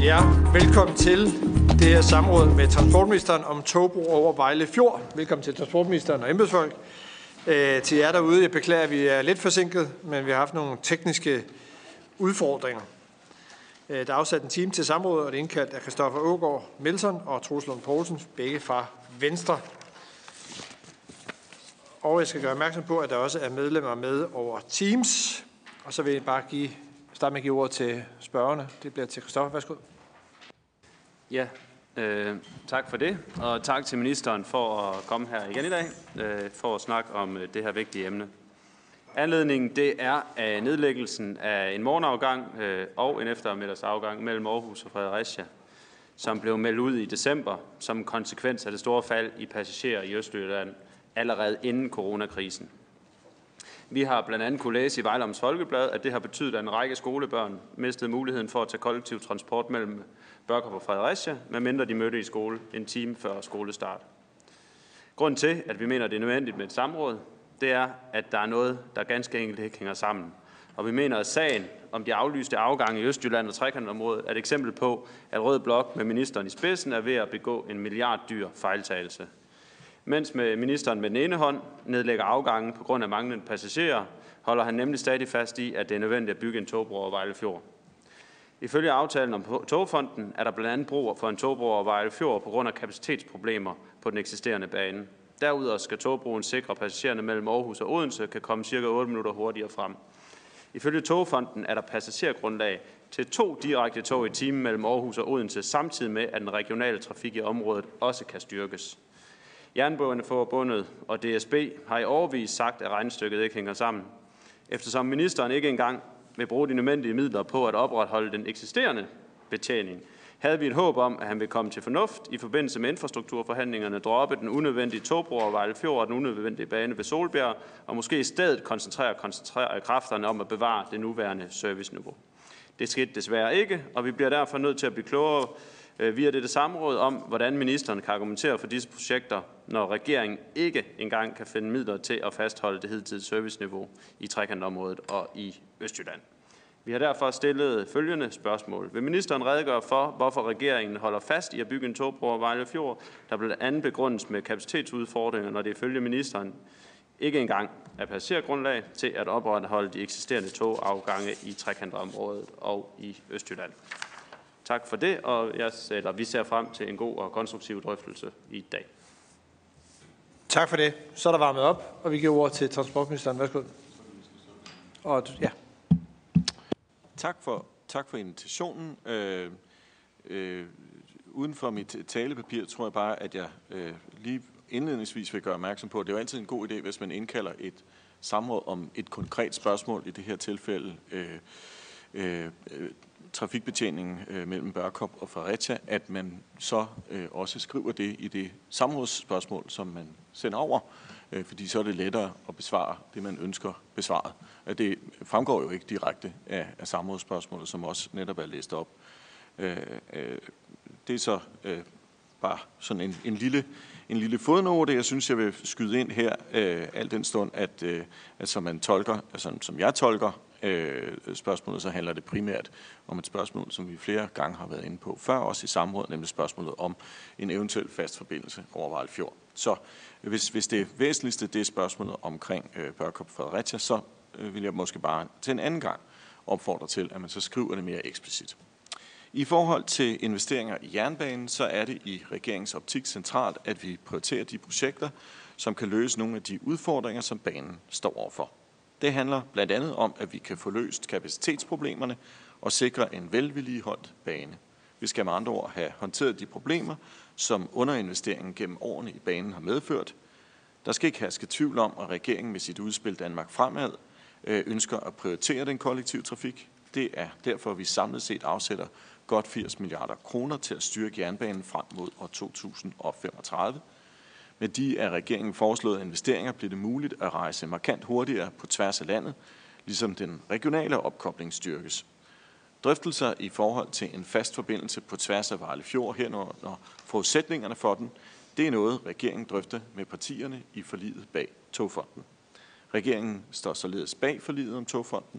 Ja, velkommen til det her samråd med transportministeren om togbro over Vejle Fjord. Velkommen til transportministeren og embedsfolk. Til jer derude, jeg beklager, at vi er lidt forsinket, men vi har haft nogle tekniske udfordringer. Der er afsat en time til samrådet, og det er indkaldt af Christoffer Aagaard Melson og Troels Lund Poulsen, begge fra Venstre. Og jeg skal gøre opmærksom på, at der også er medlemmer med over Teams. Og så vil jeg bare starte med at give ordet til spørgerne. Det bliver til Christoffer. Værsgo. Ja, tak for det, og tak til ministeren for at komme her igen i dag, for at snakke om det her vigtige emne. Anledningen det er af nedlæggelsen af en morgenafgang og en eftermiddagsafgang mellem Aarhus og Fredericia, som blev meldt ud i december som konsekvens af det store fald i passagerer i Østjylland allerede inden coronakrisen. Vi har blandt andet kunne læse i Vejle Amts Folkeblad, at det har betydet, at en række skolebørn mistede muligheden for at tage kollektiv transport mellem Børkop og Fredericia, medmindre de mødte i skole en time før skolestart. Grunden til, at vi mener, at det er nødvendigt med et samråd, det er, at der er noget, der ganske enkelt ikke hænger sammen. Og vi mener, at sagen om de aflyste afgange i Østjylland og trekantområdet er et eksempel på, at Rød Blok med ministeren i spidsen er ved at begå en milliarddyr fejltagelse. Mens ministeren med den ene hånd nedlægger afgangen på grund af manglende passagerer, holder han nemlig stadig fast i, at det er nødvendigt at bygge en togbro over Vejle Fjord. Ifølge aftalen om Togfonden er der blandt andet brug for en togbro over Vejle Fjord på grund af kapacitetsproblemer på den eksisterende bane. Derudover skal togbroen sikre, at passagererne mellem Aarhus og Odense kan komme ca. 8 minutter hurtigere frem. Ifølge Togfonden er der passagergrundlag til 2 direkte tog i timen mellem Aarhus og Odense, samtidig med, at den regionale trafik i området også kan styrkes. Jernbaneforbundet og DSB har i årevis sagt, at regnestykket ikke hænger sammen. Eftersom ministeren ikke engang vil bruge de nødvendige midler på at opretholde den eksisterende betjening, havde vi et håb om, at han vil komme til fornuft i forbindelse med infrastrukturforhandlingerne, droppe den unødvendige togbro over Vejle Fjord og den unødvendige bane ved Solbjerg, og måske i stedet koncentrere kræfterne om at bevare det nuværende serviceniveau. Det skete desværre ikke, og vi bliver derfor nødt til at blive klogere via dette samråd om, hvordan ministeren kan argumentere for disse projekter, når regeringen ikke engang kan finde midler til at fastholde det hidtidige serviceniveau i trekantområdet og i Østjylland. Vi har derfor stillet følgende spørgsmål. Vil ministeren redegøre for, hvorfor regeringen holder fast i at bygge en togbro over Vejle Fjord, der blandt andet begrundes med kapacitetsudfordringer, når det ifølge ministeren ikke engang er passagergrundlag til at opretholde de eksisterende togafgange i trekantområdet og i Østjylland? Tak for det, og vi ser frem til en god og konstruktiv drøftelse i dag. Tak for det. Så er der varmet op, og vi giver ord til transportministeren. Værsgo. Og ja. Tak for invitationen. Uden for mit talepapir tror jeg bare, at jeg lige indledningsvis vil gøre opmærksom på, at det er jo altid en god idé, hvis man indkalder et samråd om et konkret spørgsmål, i det her tilfælde trafikbetjeningen mellem Børkop og Fredericia, at man så også skriver det i det samrådsspørgsmål, som man sender over, fordi så er det lettere at besvare det, man ønsker besvaret. Det fremgår jo ikke direkte af samrådsspørgsmålet, som også netop er læst op. Det er så bare sådan en lille fodnote, jeg synes, jeg vil skyde ind her, al den stund, at som jeg tolker spørgsmålet, så handler det primært om et spørgsmål, som vi flere gange har været inde på før, også i samrådet, nemlig spørgsmålet om en eventuel fast forbindelse over Vejle Fjord. Så hvis det væsentligste, det er spørgsmålet omkring Børkop Fredericia, så vil jeg måske bare til en anden gang opfordre til, at man så skriver det mere eksplicit. I forhold til investeringer i jernbanen, så er det i regeringens optik centralt, at vi prioriterer de projekter, som kan løse nogle af de udfordringer, som banen står overfor. Det handler blandt andet om, at vi kan få løst kapacitetsproblemerne og sikre en velvedligeholdt bane. Vi skal med andre ord have håndteret de problemer, som underinvesteringen gennem årene i banen har medført. Der skal ikke herske tvivl om, at regeringen med sit udspil Danmark Fremad ønsker at prioritere den kollektive trafik. Det er derfor, vi samlet set afsætter godt 80 milliarder kroner til at styrke jernbanen frem mod år 2035. Med de af regeringen foreslåede investeringer bliver det muligt at rejse markant hurtigere på tværs af landet, ligesom den regionale opkobling styrkes. Drøftelser i forhold til en fast forbindelse på tværs af Vejle Fjord, herunder forudsætningerne for den, det er noget, regeringen drøfter med partierne i forliget bag Togfonden. Regeringen står således bag forliget om Togfonden,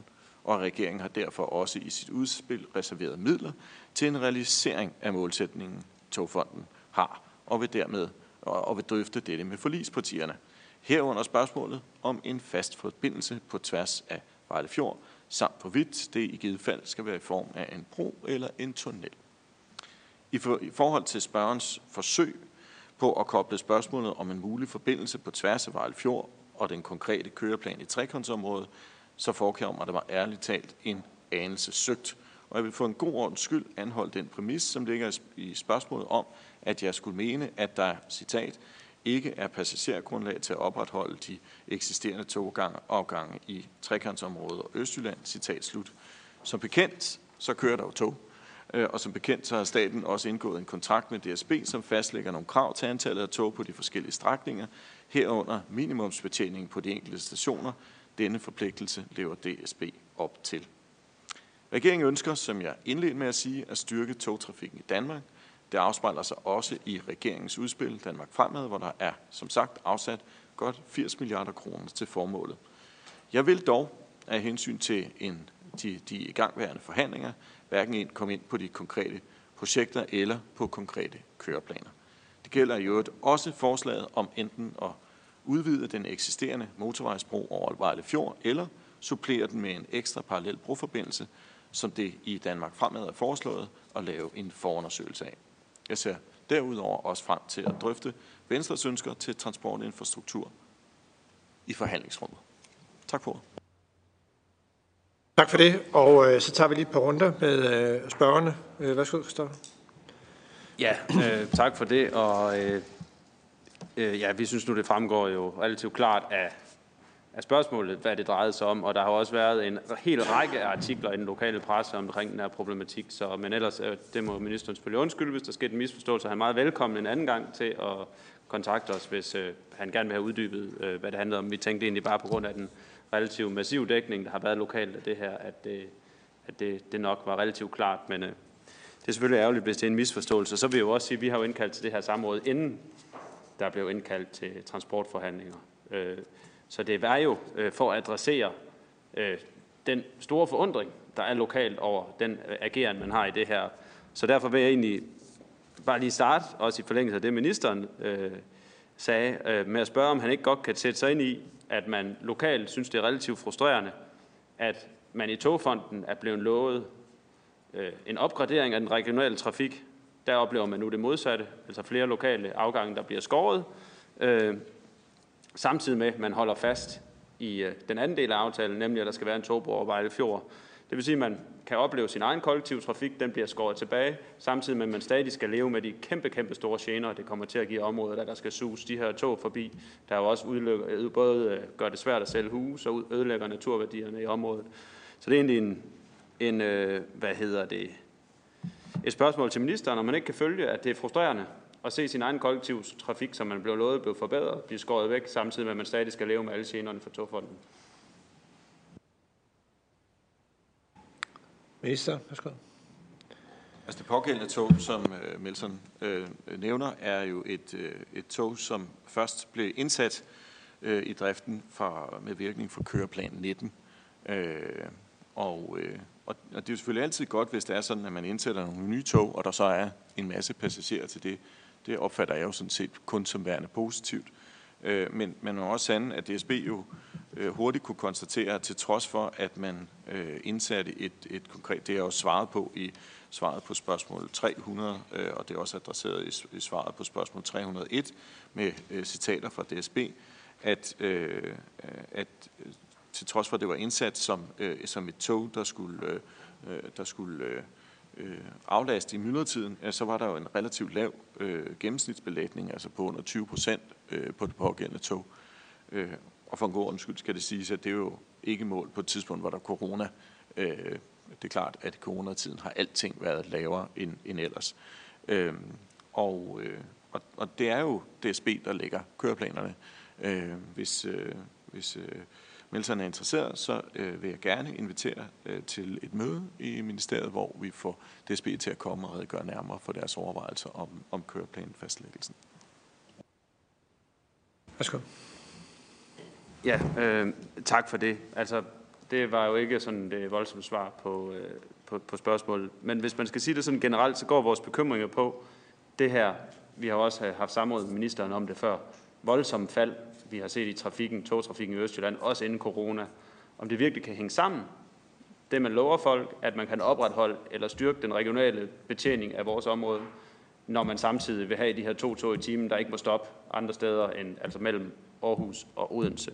og regeringen har derfor også i sit udspil reserveret midler til en realisering af målsætningen, Togfonden har, og vil drøfte dette med forligspartierne. Herunder spørgsmålet om en fast forbindelse på tværs af Vejle Fjord, samt hvorvidt det i givet fald skal være i form af en bro eller en tunnel. I forhold til spørgerens forsøg på at koble spørgsmålet om en mulig forbindelse på tværs af Vejle Fjord og den konkrete køreplan i trekantsområdet, så forekommer det mig ærligt talt en anelse søgt. Og jeg vil for en god ordens skyld anholde den præmis, som ligger i spørgsmålet om, at jeg skulle mene, at der, citat, ikke er passagergrundlag til at opretholde de eksisterende togafgange i trekantsområdet og Østjylland, citat slut. Som bekendt, så kører der jo tog, og som bekendt så har staten også indgået en kontrakt med DSB, som fastlægger nogle krav til antallet af tog på de forskellige strækninger, herunder minimumsbetjening på de enkelte stationer. Denne forpligtelse lever DSB op til. Regeringen ønsker, som jeg indledte med at sige, at styrke togtrafikken i Danmark. Det afspejler sig også i regeringens udspil Danmark Fremad, hvor der er, som sagt, afsat godt 80 milliarder kroner til formålet. Jeg vil dog, af hensyn til de igangværende forhandlinger, hverken komme ind på de konkrete projekter eller på konkrete køreplaner. Det gælder i øvrigt også forslaget om enten at udvide den eksisterende motorvejsbro over Vejle Fjord eller supplere den med en ekstra parallel broforbindelse, som det i Danmark Fremad er foreslået at lave en forundersøgelse af. Jeg ser derudover også frem til at drøfte Venstres ønsker til transportinfrastruktur i forhandlingsrummet. Tak for ordet. Tak for det, og så tager vi lige et par runder med spørgerne. Værsgo, Christoffer. Ja, tak for det, og ja, vi synes nu, det fremgår jo relativt klart af spørgsmålet, hvad det drejede sig om, og der har også været en hel række af artikler i den lokale presse omkring den her problematik, men ellers, det må ministeren selvfølgelig undskylde, hvis der skete en misforståelse. Han er meget velkommen en anden gang til at kontakte os, hvis han gerne vil have uddybet, hvad det handler om. Vi tænkte egentlig bare på grund af den relativt massiv dækning, der har været lokalt af det her, at det nok var relativt klart, men det er selvfølgelig ærgerligt, hvis det er en misforståelse. Så vil jeg jo også sige, at vi har jo indkaldt til det her samråd, inden der blev indkaldt til transportforhandlinger. Så det var jo for at adressere den store forundring, der er lokalt over den ageren, man har i det her. Så derfor vil jeg egentlig bare lige starte, også i forlængelse af det, ministeren sagde, med at spørge, om han ikke godt kan sætte sig ind i, at man lokalt synes, det er relativt frustrerende, at man i Togfonden er blevet lovet en opgradering af den regionale trafik. Der oplever man nu det modsatte, altså flere lokale afgange, der bliver skåret, samtidig med, at man holder fast i den anden del af aftalen, nemlig at der skal være en togbro over Vejle Fjord. Det vil sige, at man kan opleve sin egen kollektiv trafik, den bliver skåret tilbage, samtidig med, at man stadig skal leve med de kæmpe store gener, det kommer til at give områder, der skal suges de her tog forbi, der jo også både gør det svært at sælge huse og ødelægger naturværdierne i området. Så det er egentlig et spørgsmål til ministeren, om man ikke kan følge, at det er frustrerende at se sin egen kollektiv trafik, som man blev lovet, blev forbedret, blive skåret væk, samtidig med, at man stadig skal leve med alle generne for Togfonden. Minister, værsgo. Altså det pågældende tog, som Melson nævner, er jo et tog, som først blev indsat i driften med virkning for køreplan 19. Og det er jo selvfølgelig altid godt, hvis det er sådan, at man indsætter nogle nye tog, og der så er en masse passagerer til det. Det opfatter jeg jo sådan set kun som værende positivt. Men man må også sande, at DSB jo hurtigt kunne konstatere, at til trods for, at man indsatte et konkret, det er jo svaret på i svaret på spørgsmål 300, og det er også adresseret i svaret på spørgsmål 301 med citater fra DSB, at til trods for, at det var indsat som et tog, der skulle aflaste i myldretiden, så var der jo en relativt lav gennemsnitsbelægning, altså på under 20% på det pågældende tog. Og for en god undskyld skal det siges, at det er jo ikke mål på et tidspunkt, hvor der er corona. Det er klart, at i coronatiden har alting været lavere end ellers. Og det er jo DSB, der lægger køreplanerne. Hvis Melson er interesseret, så vil jeg gerne invitere til et møde i ministeriet, hvor vi får DSB til at komme og redegøre nærmere for deres overvejelser om køreplanfastlæggelsen. Værsgo. Ja, tak for det. Altså, Det var jo ikke sådan det voldsomme svar på spørgsmålet. Men hvis man skal sige det sådan generelt, så går vores bekymringer på det her. Vi har også haft samråd med ministeren om det før. Voldsomme fald, vi har set i togtrafikken i Østjylland, også inden corona. Om det virkelig kan hænge sammen, det man lover folk, at man kan opretholde eller styrke den regionale betjening af vores område, når man samtidig vil have de her 2 tog i timen, der ikke må stoppe andre steder end altså mellem Aarhus og Odense.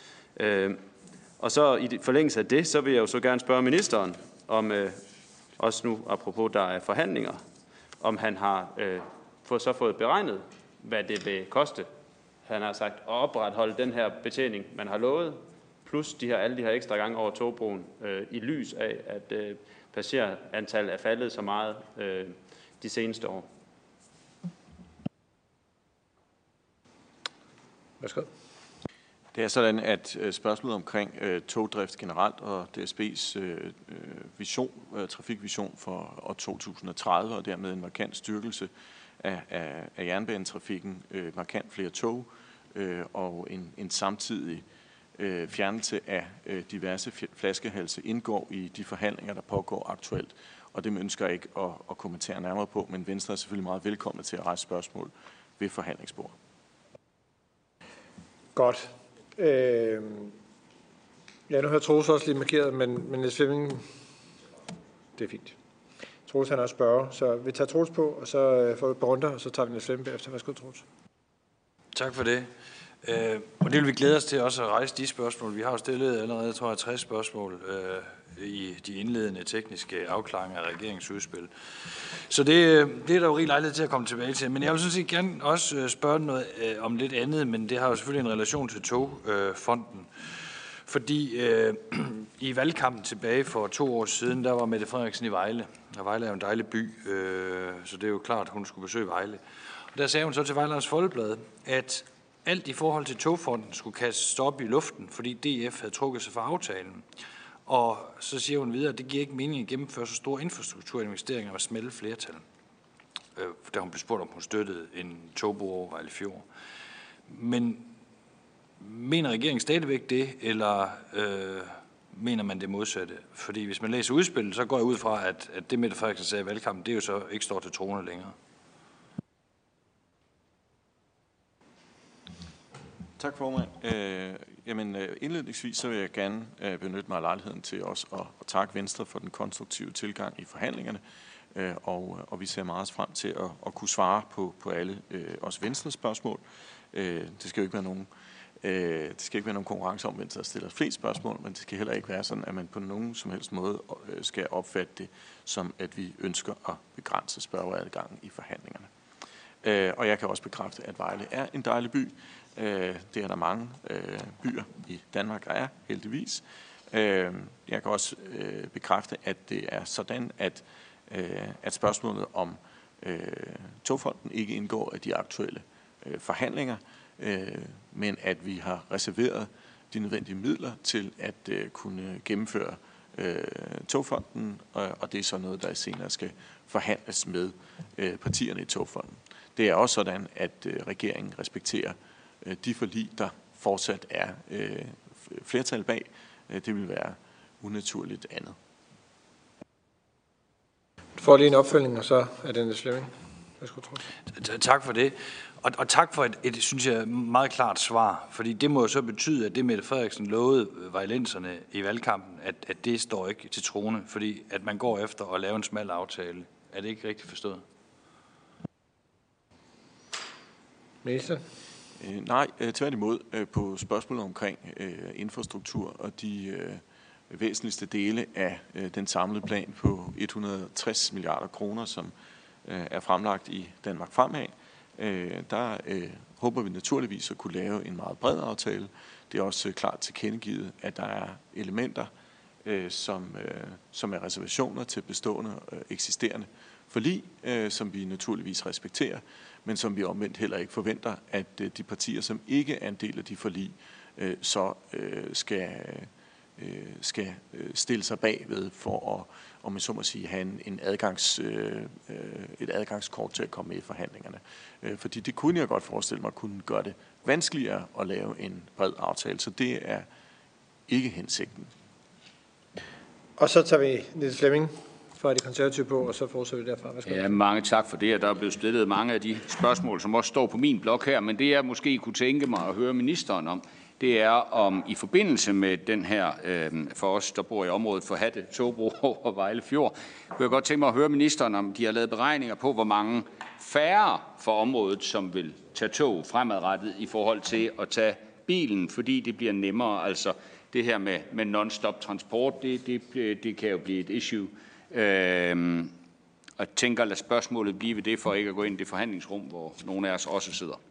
Og så i forlængelse af det, så vil jeg jo så gerne spørge ministeren, om også nu apropos der er forhandlinger, om han har fået beregnet, hvad det vil koste. Han har sagt at opretholde den her betjening, man har lovet, plus alle de her ekstra gange over togbroen, i lys af, at passagerantallet er faldet så meget de seneste år. Værsgo. Det er sådan, at spørgsmålet omkring togdrift generelt og DSB's trafikvision for år 2030, og dermed en markant styrkelse af jernbanetrafikken, markant flere tog og en samtidig fjernelse af diverse flaskehalse indgår i de forhandlinger, der pågår aktuelt. Og det ønsker jeg ikke at kommentere nærmere på, men Venstre er selvfølgelig meget velkommen til at rejse spørgsmål ved forhandlingsbordet. Godt. Ja, nu har Troels også lige markeret, men Niels Flemming, det er fint. Troels han også spørger, så vi tager Troels på, og så får vi et par runder, og så tager vi Niels Flemming bagefter. Værsgo, Troels. Tak for det. Og det vil vi glæde os til også at rejse de spørgsmål. Vi har jo stillet allerede, tror jeg, 60 spørgsmål i de indledende tekniske afklaringer af regeringsudspil. Så det er der jo rig lejlighed til at komme tilbage til. Men jeg vil sådan set gerne også spørge noget om lidt andet, men det har jo selvfølgelig en relation til Togfonden. Fordi i valgkampen tilbage for 2 år siden, der var Mette Frederiksen i Vejle. Og Vejle er jo en dejlig by, så det er jo klart, at hun skulle besøge Vejle. Og der sagde hun så til Vejlernes Folkeblad, at alt i forhold til Togfonden skulle kastes op i luften, fordi DF havde trukket sig fra aftalen. Og så siger hun videre, at det giver ikke mening at gennemføre så store infrastrukturinvesteringer med smalle flertal. Da hun blev spurgt, om hun støttede en togbro over Vejle Fjord. Men mener regeringen stadigvæk det, eller mener man det modsatte? Fordi hvis man læser udspillet, så går jeg ud fra, at det Mette Frederiksen sagde i valgkampen, det jo så ikke står til troende længere. Tak, formand. Indledningsvis så vil jeg gerne benytte mig af lejligheden til også at takke Venstre for den konstruktive tilgang i forhandlingerne, og vi ser meget frem til at kunne svare på alle også Venstres spørgsmål. Det skal jo ikke være nogen konkurrence om, Venstre stiller flest spørgsmål, men det skal heller ikke være sådan, at man på nogen som helst måde skal opfatte det som, at vi ønsker at begrænse spørgeadgangen i forhandlingerne. Og jeg kan også bekræfte, at Vejle er en dejlig by. Det er der mange byer i Danmark, der er, heldigvis. Jeg kan også bekræfte, at det er sådan, at spørgsmålet om Togfonden ikke indgår i de aktuelle forhandlinger, men at vi har reserveret de nødvendige midler til at kunne gennemføre Togfonden, og det er så noget, der senere skal forhandles med partierne i Togfonden. Det er også sådan, at regeringen respekterer de forlig, der fortsat er flertal bag. Det vil være unaturligt andet. Du får lige en opfølgning, og så er det Niels Flemming. Tak for det. Og tak for et, synes jeg, meget klart svar. Fordi det må jo så betyde, at det Mette Frederiksen lovede vejlenserne i valgkampen, at det står ikke til troende, fordi at man går efter at lave en smal aftale. Er det ikke rigtigt forstået? Minister? Nej, tværtimod på spørgsmålet omkring infrastruktur og de væsentligste dele af den samlede plan på 160 milliarder kroner, som er fremlagt i Danmark Fremad. Der håber vi naturligvis at kunne lave en meget bred aftale. Det er også klart tilkendegivet, at der er elementer, som er reservationer til bestående eksisterende forlig, som vi naturligvis respekterer, men som vi omvendt heller ikke forventer, at de partier, som ikke er en del af de forlig, så skal stille sig bagved for at, om man så må sige, have et adgangskort til at komme med i forhandlingerne. Fordi det kunne jeg godt forestille mig kunne gøre det vanskeligere at lave en bred aftale, så det er ikke hensigten. Og så tager vi Niels Flemming fra De Konservative på, og så fortsætter vi derfra. Ja, mange tak for det, og der er blevet stillet mange af de spørgsmål, som også står på min blok her, men det jeg måske kunne tænke mig at høre ministeren om, det er om i forbindelse med den her, for os, der bor i området for Hatte togbro over Vejle Fjord, kunne jeg godt tænke mig at høre ministeren, om de har lavet beregninger på, hvor mange færre for området, som vil tage tog fremadrettet i forhold til at tage bilen, fordi det bliver nemmere. Altså det her med non-stop transport, det kan jo blive et issue. Og tænker, lad spørgsmålet blive ved det, for ikke at gå ind i det forhandlingsrum, hvor nogle af os også sidder.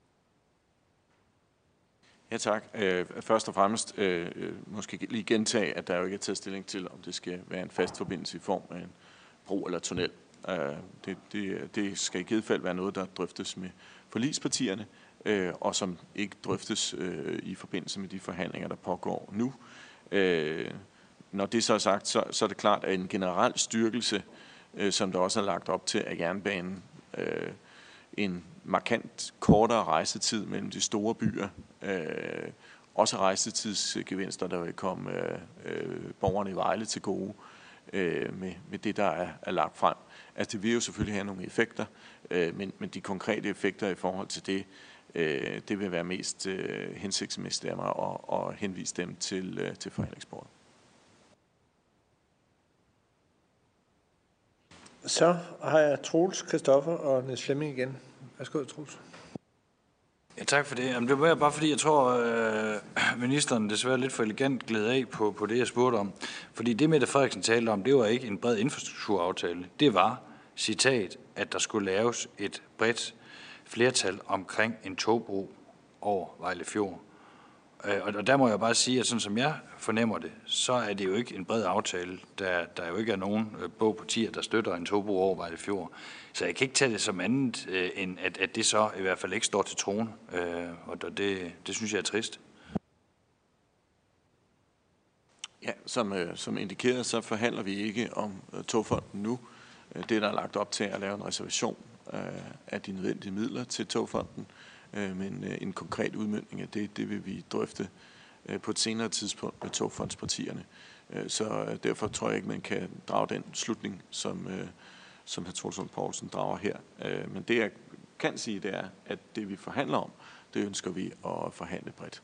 Ja, tak. Først og fremmest måske lige gentage, at der jo ikke er taget stilling til, om det skal være en fast forbindelse i form af en bro eller tunnel. Det skal i givet fald være noget, der drøftes med forligspartierne, og som ikke drøftes i forbindelse med de forhandlinger, der pågår nu. Når det så er sagt, så er det klart, at en generel styrkelse, som der også er lagt op til af jernbanen, en markant kortere rejsetid mellem de store byer, også rejsetidsgevinster, der vil komme borgerne i Vejle til gode med det, der er lagt frem. Altså det vil jo selvfølgelig have nogle effekter, men de konkrete effekter i forhold til det vil være mest hensigtsmæssigt af mig at henvise dem til forhandlingsbordet. Så har jeg Troels, Christoffer og Niels Flemming igen. Værsgo, Troels. Ja, tak for det. Jamen, det var bare fordi, jeg tror, ministeren desværre lidt for elegant gled af på det, jeg spurgte om. Fordi det, Mette Frederiksen talte om, det var ikke en bred infrastrukturaftale. Det var, citat, at der skulle laves et bredt flertal omkring en togbro over Vejle Fjord. Og der må jeg bare sige, at sådan som jeg fornemmer det, så er det jo ikke en bred aftale. Der jo ikke er nogen partier, der støtter en togbro over Vejle Fjord. Så jeg kan ikke tage det som andet, end at det så i hvert fald ikke står til troende. Og det synes jeg er trist. Ja, som indikeret, så forhandler vi ikke om Togfonden nu. Det, der er lagt op til at lave en reservation af de nødvendige midler til Togfonden. Men en konkret udmøntning af det vil vi drøfte på et senere tidspunkt med togfondspartierne. Så derfor tror jeg ikke, man kan drage den slutning, som hr. Troels Lund Poulsen drager her. Men det, jeg kan sige, det er, at det, vi forhandler om, det ønsker vi at forhandle bredt.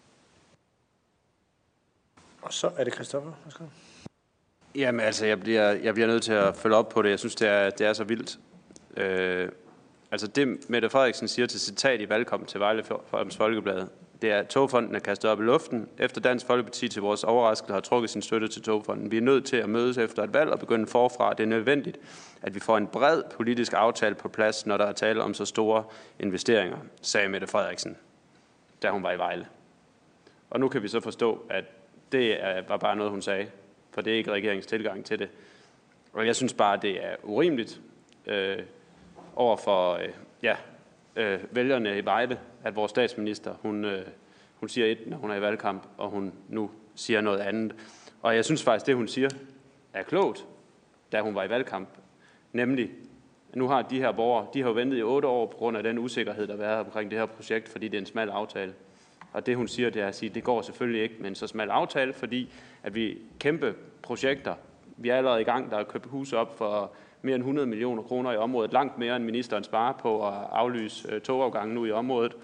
Og så er det Christoffer. Værsgo. Jamen altså, jeg bliver nødt til at følge op på det. Jeg synes, det er så vildt. Altså det, Mette Frederiksen siger til citat i valgkampen til Vejle Folkeblad, det er, at Togfonden er kastet op i luften, efter Dansk Folkeparti til vores overraskelse har trukket sin støtte til Togfonden. Vi er nødt til at mødes efter et valg og begynde forfra. Det er nødvendigt, at vi får en bred politisk aftale på plads, når der er tale om så store investeringer, sagde Mette Frederiksen, da hun var i Vejle. Og nu kan vi så forstå, at det var bare noget, hun sagde, for det er ikke regeringens tilgang til det. Og jeg synes bare, det er urimeligt over for vælgerne i Vejle, at vores statsminister, hun siger et, når hun er i valgkamp, og hun nu siger noget andet. Og jeg synes faktisk, det hun siger, er klogt, da hun var i valgkamp. Nemlig, nu har de her borgere, de har jo ventet i 8 år på grund af den usikkerhed, der har været omkring det her projekt, fordi det er en smal aftale. Og det hun siger, det er at sige, det går selvfølgelig ikke med en så smal aftale, fordi at vi kæmpe projekter, vi er allerede i gang, der er købt huse op for mere end 100 millioner kroner i området, langt mere end ministeren sparer på at aflyse togafgangen nu i området.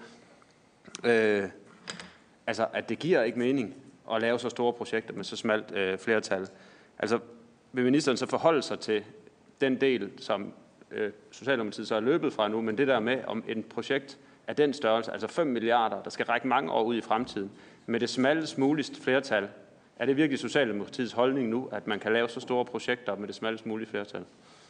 Altså, at det giver ikke mening at lave så store projekter med så smalt flertal. Altså, vil ministeren så forholde sig til den del, som Socialdemokratiet så er løbet fra nu, men det der med om et projekt af den størrelse, altså 5 milliarder, der skal række mange år ud i fremtiden, med det smallest muligst flertal, er det virkelig Socialdemokratiets holdning nu, at man kan lave så store projekter med det smallest mulige flertal?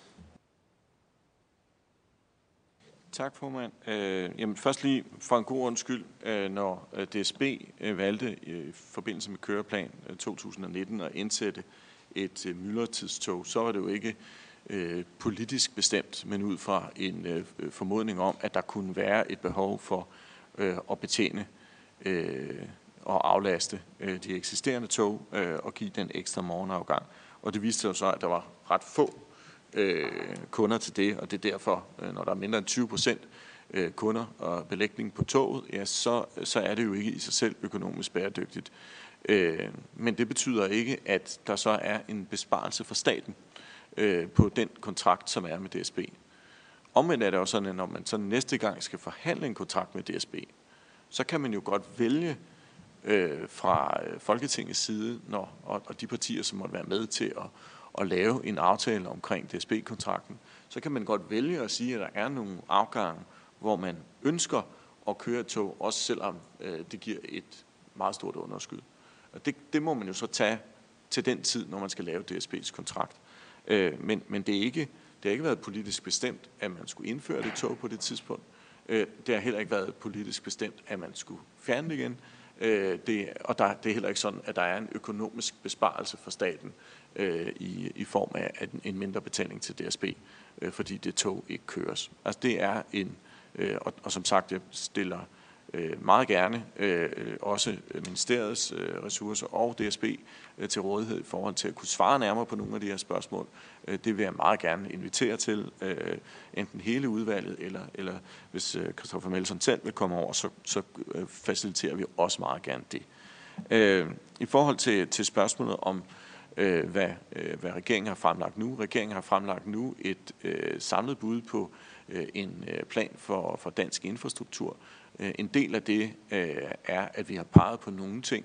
Tak, formand. Jamen først lige for en god undskyld, når DSB valgte i forbindelse med køreplan 2019 at indsætte et myldretidstog, så var det jo ikke politisk bestemt, men ud fra en formodning om, at der kunne være et behov for at betjene og aflaste de eksisterende tog og give den ekstra morgenafgang. Og det viste sig så, at der var ret få kunder til det, og det er derfor, når der er mindre end 20% kunder og belægning på toget, ja, så er det jo ikke i sig selv økonomisk bæredygtigt. Men det betyder ikke, at der så er en besparelse for staten på den kontrakt, som er med DSB. Omvendt er det også sådan, at når man så næste gang skal forhandle en kontrakt med DSB, så kan man jo godt vælge fra Folketingets side, og de partier, som måtte være med til at lave en aftale omkring DSB-kontrakten, så kan man godt vælge at sige, at der er nogle afgange, hvor man ønsker at køre et tog, også selvom det giver et meget stort underskud. Og det må man jo så tage til den tid, når man skal lave DSB's kontrakt. Men det har ikke været politisk bestemt, at man skulle indføre det tog på det tidspunkt. Det har heller ikke været politisk bestemt, at man skulle fjerne det igen. Det er heller ikke sådan, at der er en økonomisk besparelse for staten i form af en mindre betaling til DSB, fordi det tog ikke køres. Altså det er og som sagt, jeg stiller meget gerne også ministeriets ressourcer og DSB til rådighed i forhold til at kunne svare nærmere på nogle af de her spørgsmål. Det vil jeg meget gerne invitere til, enten hele udvalget, eller hvis Christoffer Melson selv vil komme over, så faciliterer vi også meget gerne det. I forhold til spørgsmålet om, hvad regeringen har fremlagt nu. Regeringen har fremlagt nu et samlet bud på en plan for dansk infrastruktur. En del af det er, at vi har peget på nogle ting,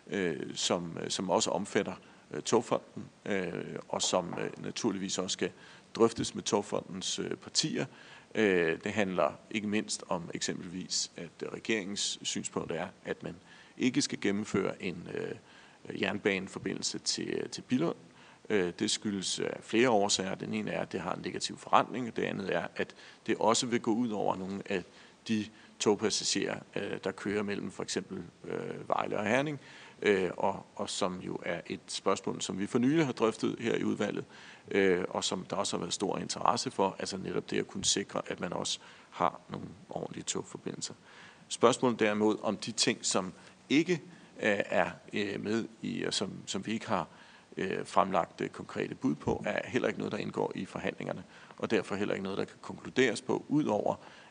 som også omfatter Togfonden, og som naturligvis også skal drøftes med Togfondens partier. Det handler ikke mindst om eksempelvis, at regeringens synspunkt er, at man ikke skal gennemføre en jernbaneforbindelse til Billund. Det skyldes flere årsager. Den ene er, at det har en negativ forrentning, og det andet er, at det også vil gå ud over nogle af de togpassagerer, der kører mellem for eksempel Vejle og Herning, og som jo er et spørgsmål, som vi for nylig har drøftet her i udvalget, og som der også har været stor interesse for, altså netop det at kunne sikre, at man også har nogle ordentlige togforbindelser. Spørgsmålet derimod om de ting, som ikke er med i, og som vi ikke har fremlagt konkrete bud på, er heller ikke noget, der indgår i forhandlingerne, og derfor heller ikke noget, der kan konkluderes på, udover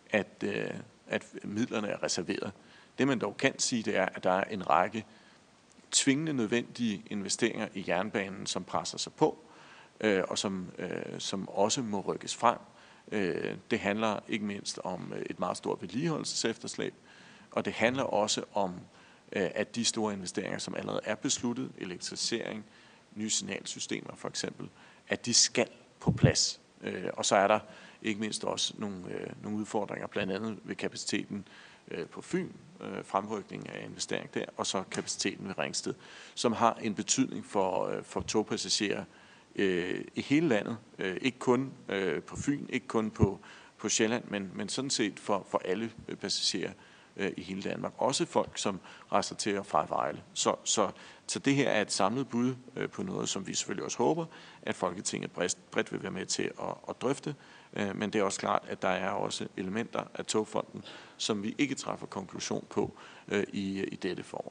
at midlerne er reserveret. Det man dog kan sige, det er, at der er en række tvingende nødvendige investeringer i jernbanen, som presser sig på, og som også må rykkes frem. Det handler ikke mindst om et meget stort vedligeholdelsesefterslæb, og det handler også om, at de store investeringer, som allerede er besluttet, elektrificering, nye signalsystemer for eksempel, at de skal på plads. Og så er der ikke mindst også nogle udfordringer, blandt andet ved kapaciteten på Fyn, fremrykning af investering der, og så kapaciteten ved Ringsted, som har en betydning for togpassagerer i hele landet. Ikke kun på Fyn, ikke kun på Sjælland, men sådan set for alle passagerer i hele Danmark. Også folk, som rejser til og fra Vejle. Så det her er et samlet bud på noget, som vi selvfølgelig også håber, at Folketinget bredt vil være med til at drøfte. Men det er også klart, at der er også elementer af Togfonden, som vi ikke træffer konklusion på i dette forår.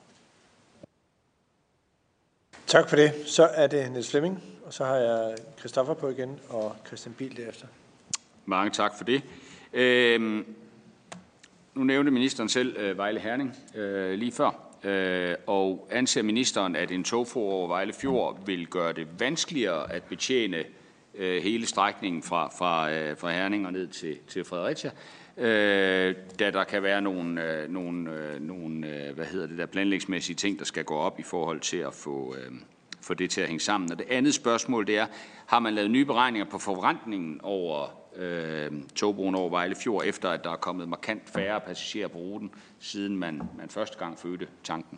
Tak for det. Så er det Niels Flemming, og så har jeg Christoffer på igen, og Christian Biel derefter. Mange tak for det. Nu nævnte ministeren selv Vejle Herning lige før, og anser ministeren, at en togfro over Vejle Fjord vil gøre det vanskeligere at betjene hele strækningen fra Herning og ned til Fredericia, da der kan være nogle planlægningsmæssige ting, der skal gå op i forhold til at få det til at hænge sammen. Og det andet spørgsmål, det er, har man lavet nye beregninger på forrentningen over togbroen over Vejle Fjord, efter at der er kommet markant færre passagerer på ruten, siden man første gang fødte tanken?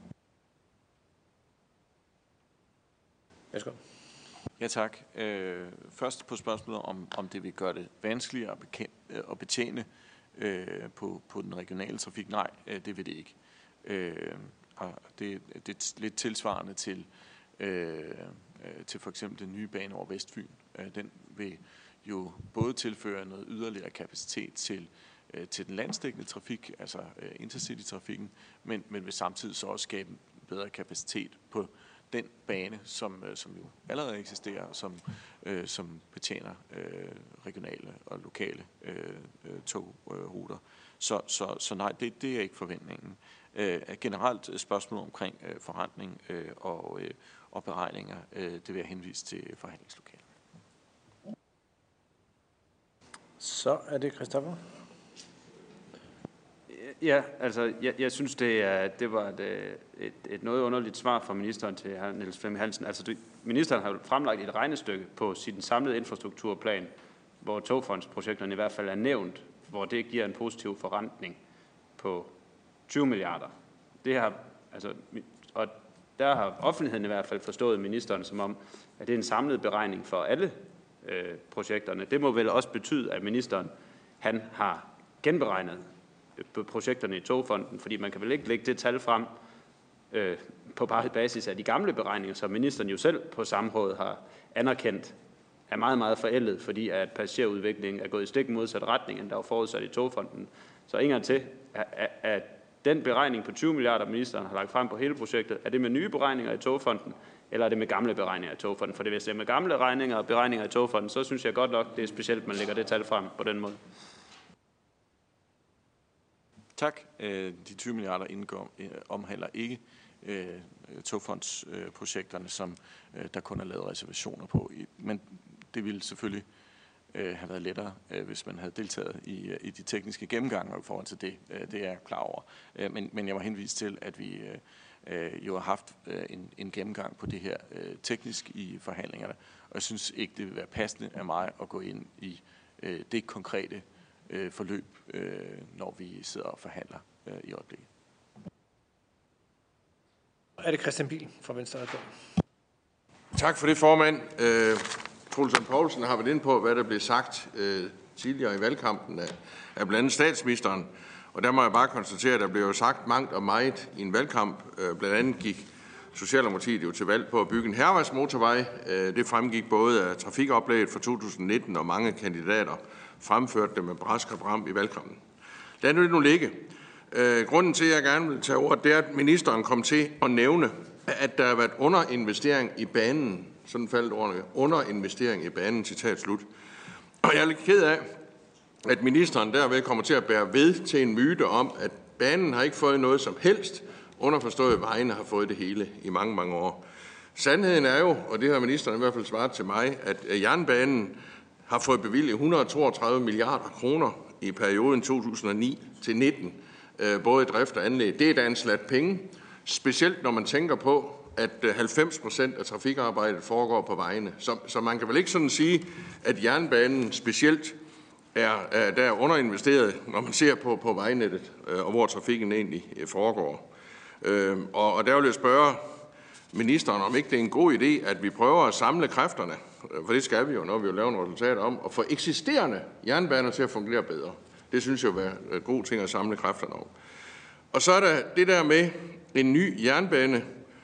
Værsgo. Ja, tak. Først på spørgsmålet om det vil gøre det vanskeligere at betjene på den regionale trafik. Nej, det vil det ikke. Og det er lidt tilsvarende til for eksempel den nye bane over Vestfyn. Den vil jo både tilføre noget yderligere kapacitet til den landsdækkende trafik, altså intercity-trafikken, men vil samtidig så også skabe bedre kapacitet på den bane, som jo allerede eksisterer, som betjener regionale og lokale togruter. Så nej, det er ikke forventningen. Generelt spørgsmål omkring forrentning og beregninger, det vil jeg henvise til forhandlingslokalet. Så er det Christoffer. Ja, altså, jeg synes, det var et noget underligt svar fra ministeren til hr. Niels Flemming Hansen. Altså, ministeren har jo fremlagt et regnestykke på sin samlede infrastrukturplan, hvor togfondsprojekterne i hvert fald er nævnt, hvor det giver en positiv forrentning på 20 milliarder. Og der har offentligheden i hvert fald forstået ministeren som om, at det er en samlet beregning for alle projekterne. Det må vel også betyde, at ministeren han har genberegnet projekterne i Togfonden, fordi man kan vel ikke lægge det tal frem på bare basis af de gamle beregninger, som ministeren jo selv på samrådet har anerkendt er meget, meget forældet, fordi at passagerudviklingen er gået i stik modsat retning, end der var forudsat i Togfonden. Så en gang til, at den beregning på 20 milliarder, ministeren har lagt frem på hele projektet, er det med nye beregninger i Togfonden, eller er det med gamle beregninger i Togfonden? For hvis det er med gamle regninger og beregninger i Togfonden, så synes jeg godt nok, det er specielt, at man lægger det tal frem på den måde. Tak. De 20 milliarder omhandler ikke togfondsprojekterne, som der kun er lavet reservationer på. Men det ville selvfølgelig have været lettere, hvis man havde deltaget i de tekniske gennemgange i forhold til det. Det er jeg klar over. Men jeg må henvise til, at vi jo har haft en gennemgang på det her teknisk i forhandlingerne. Og jeg synes ikke, det vil være passende af mig at gå ind i det konkrete forløb, når vi sidder og forhandler i øjeblikket. Er det Christian Pihl fra Venstre? Tak for det, formand. Troels Lund Poulsen har været inde på, hvad der blev sagt tidligere i valgkampen af blandt andet statsministeren. Og der må jeg bare konstatere, at der blev jo sagt mangt og meget i en valgkamp. Blandt andet gik Socialdemokratiet jo til valg på at bygge en hærvejsmotorvej. Det fremgik både af trafikoplægget for 2019, og mange kandidater fremførte det med brask og bram i valgkampen. Lad det nu ligge. Grunden til, at jeg gerne vil tage ordet, det er, at ministeren kom til at nævne, at der har været underinvestering i banen. Sådan faldt ordene. Underinvestering i banen, citat slut. Og jeg er lidt ked af, at ministeren derved kommer til at bære ved til en myte om, at banen har ikke fået noget som helst. Underforstået, vejene har fået det hele i mange, mange år. Sandheden er jo, og det har ministeren i hvert fald svaret til mig, at jernbanen har fået bevilget 132 milliarder kroner i perioden 2009 til 19, både i drift og anlæg. Det er da en slat penge, specielt når man tænker på, at 90% af trafikarbejdet foregår på vejene. Så man kan vel ikke sådan sige, at jernbanen specielt er underinvesteret, når man ser på vejnettet, og hvor trafikken egentlig foregår. Og der vil jeg spørge ministeren, om ikke det er en god idé, at vi prøver at samle kræfterne, for det skal vi jo, når vi jo laver nogle resultater om, at få eksisterende jernbaner til at fungere bedre. Det synes jeg vil være god ting at samle kræfterne om. Og så er der det der med en ny jernbane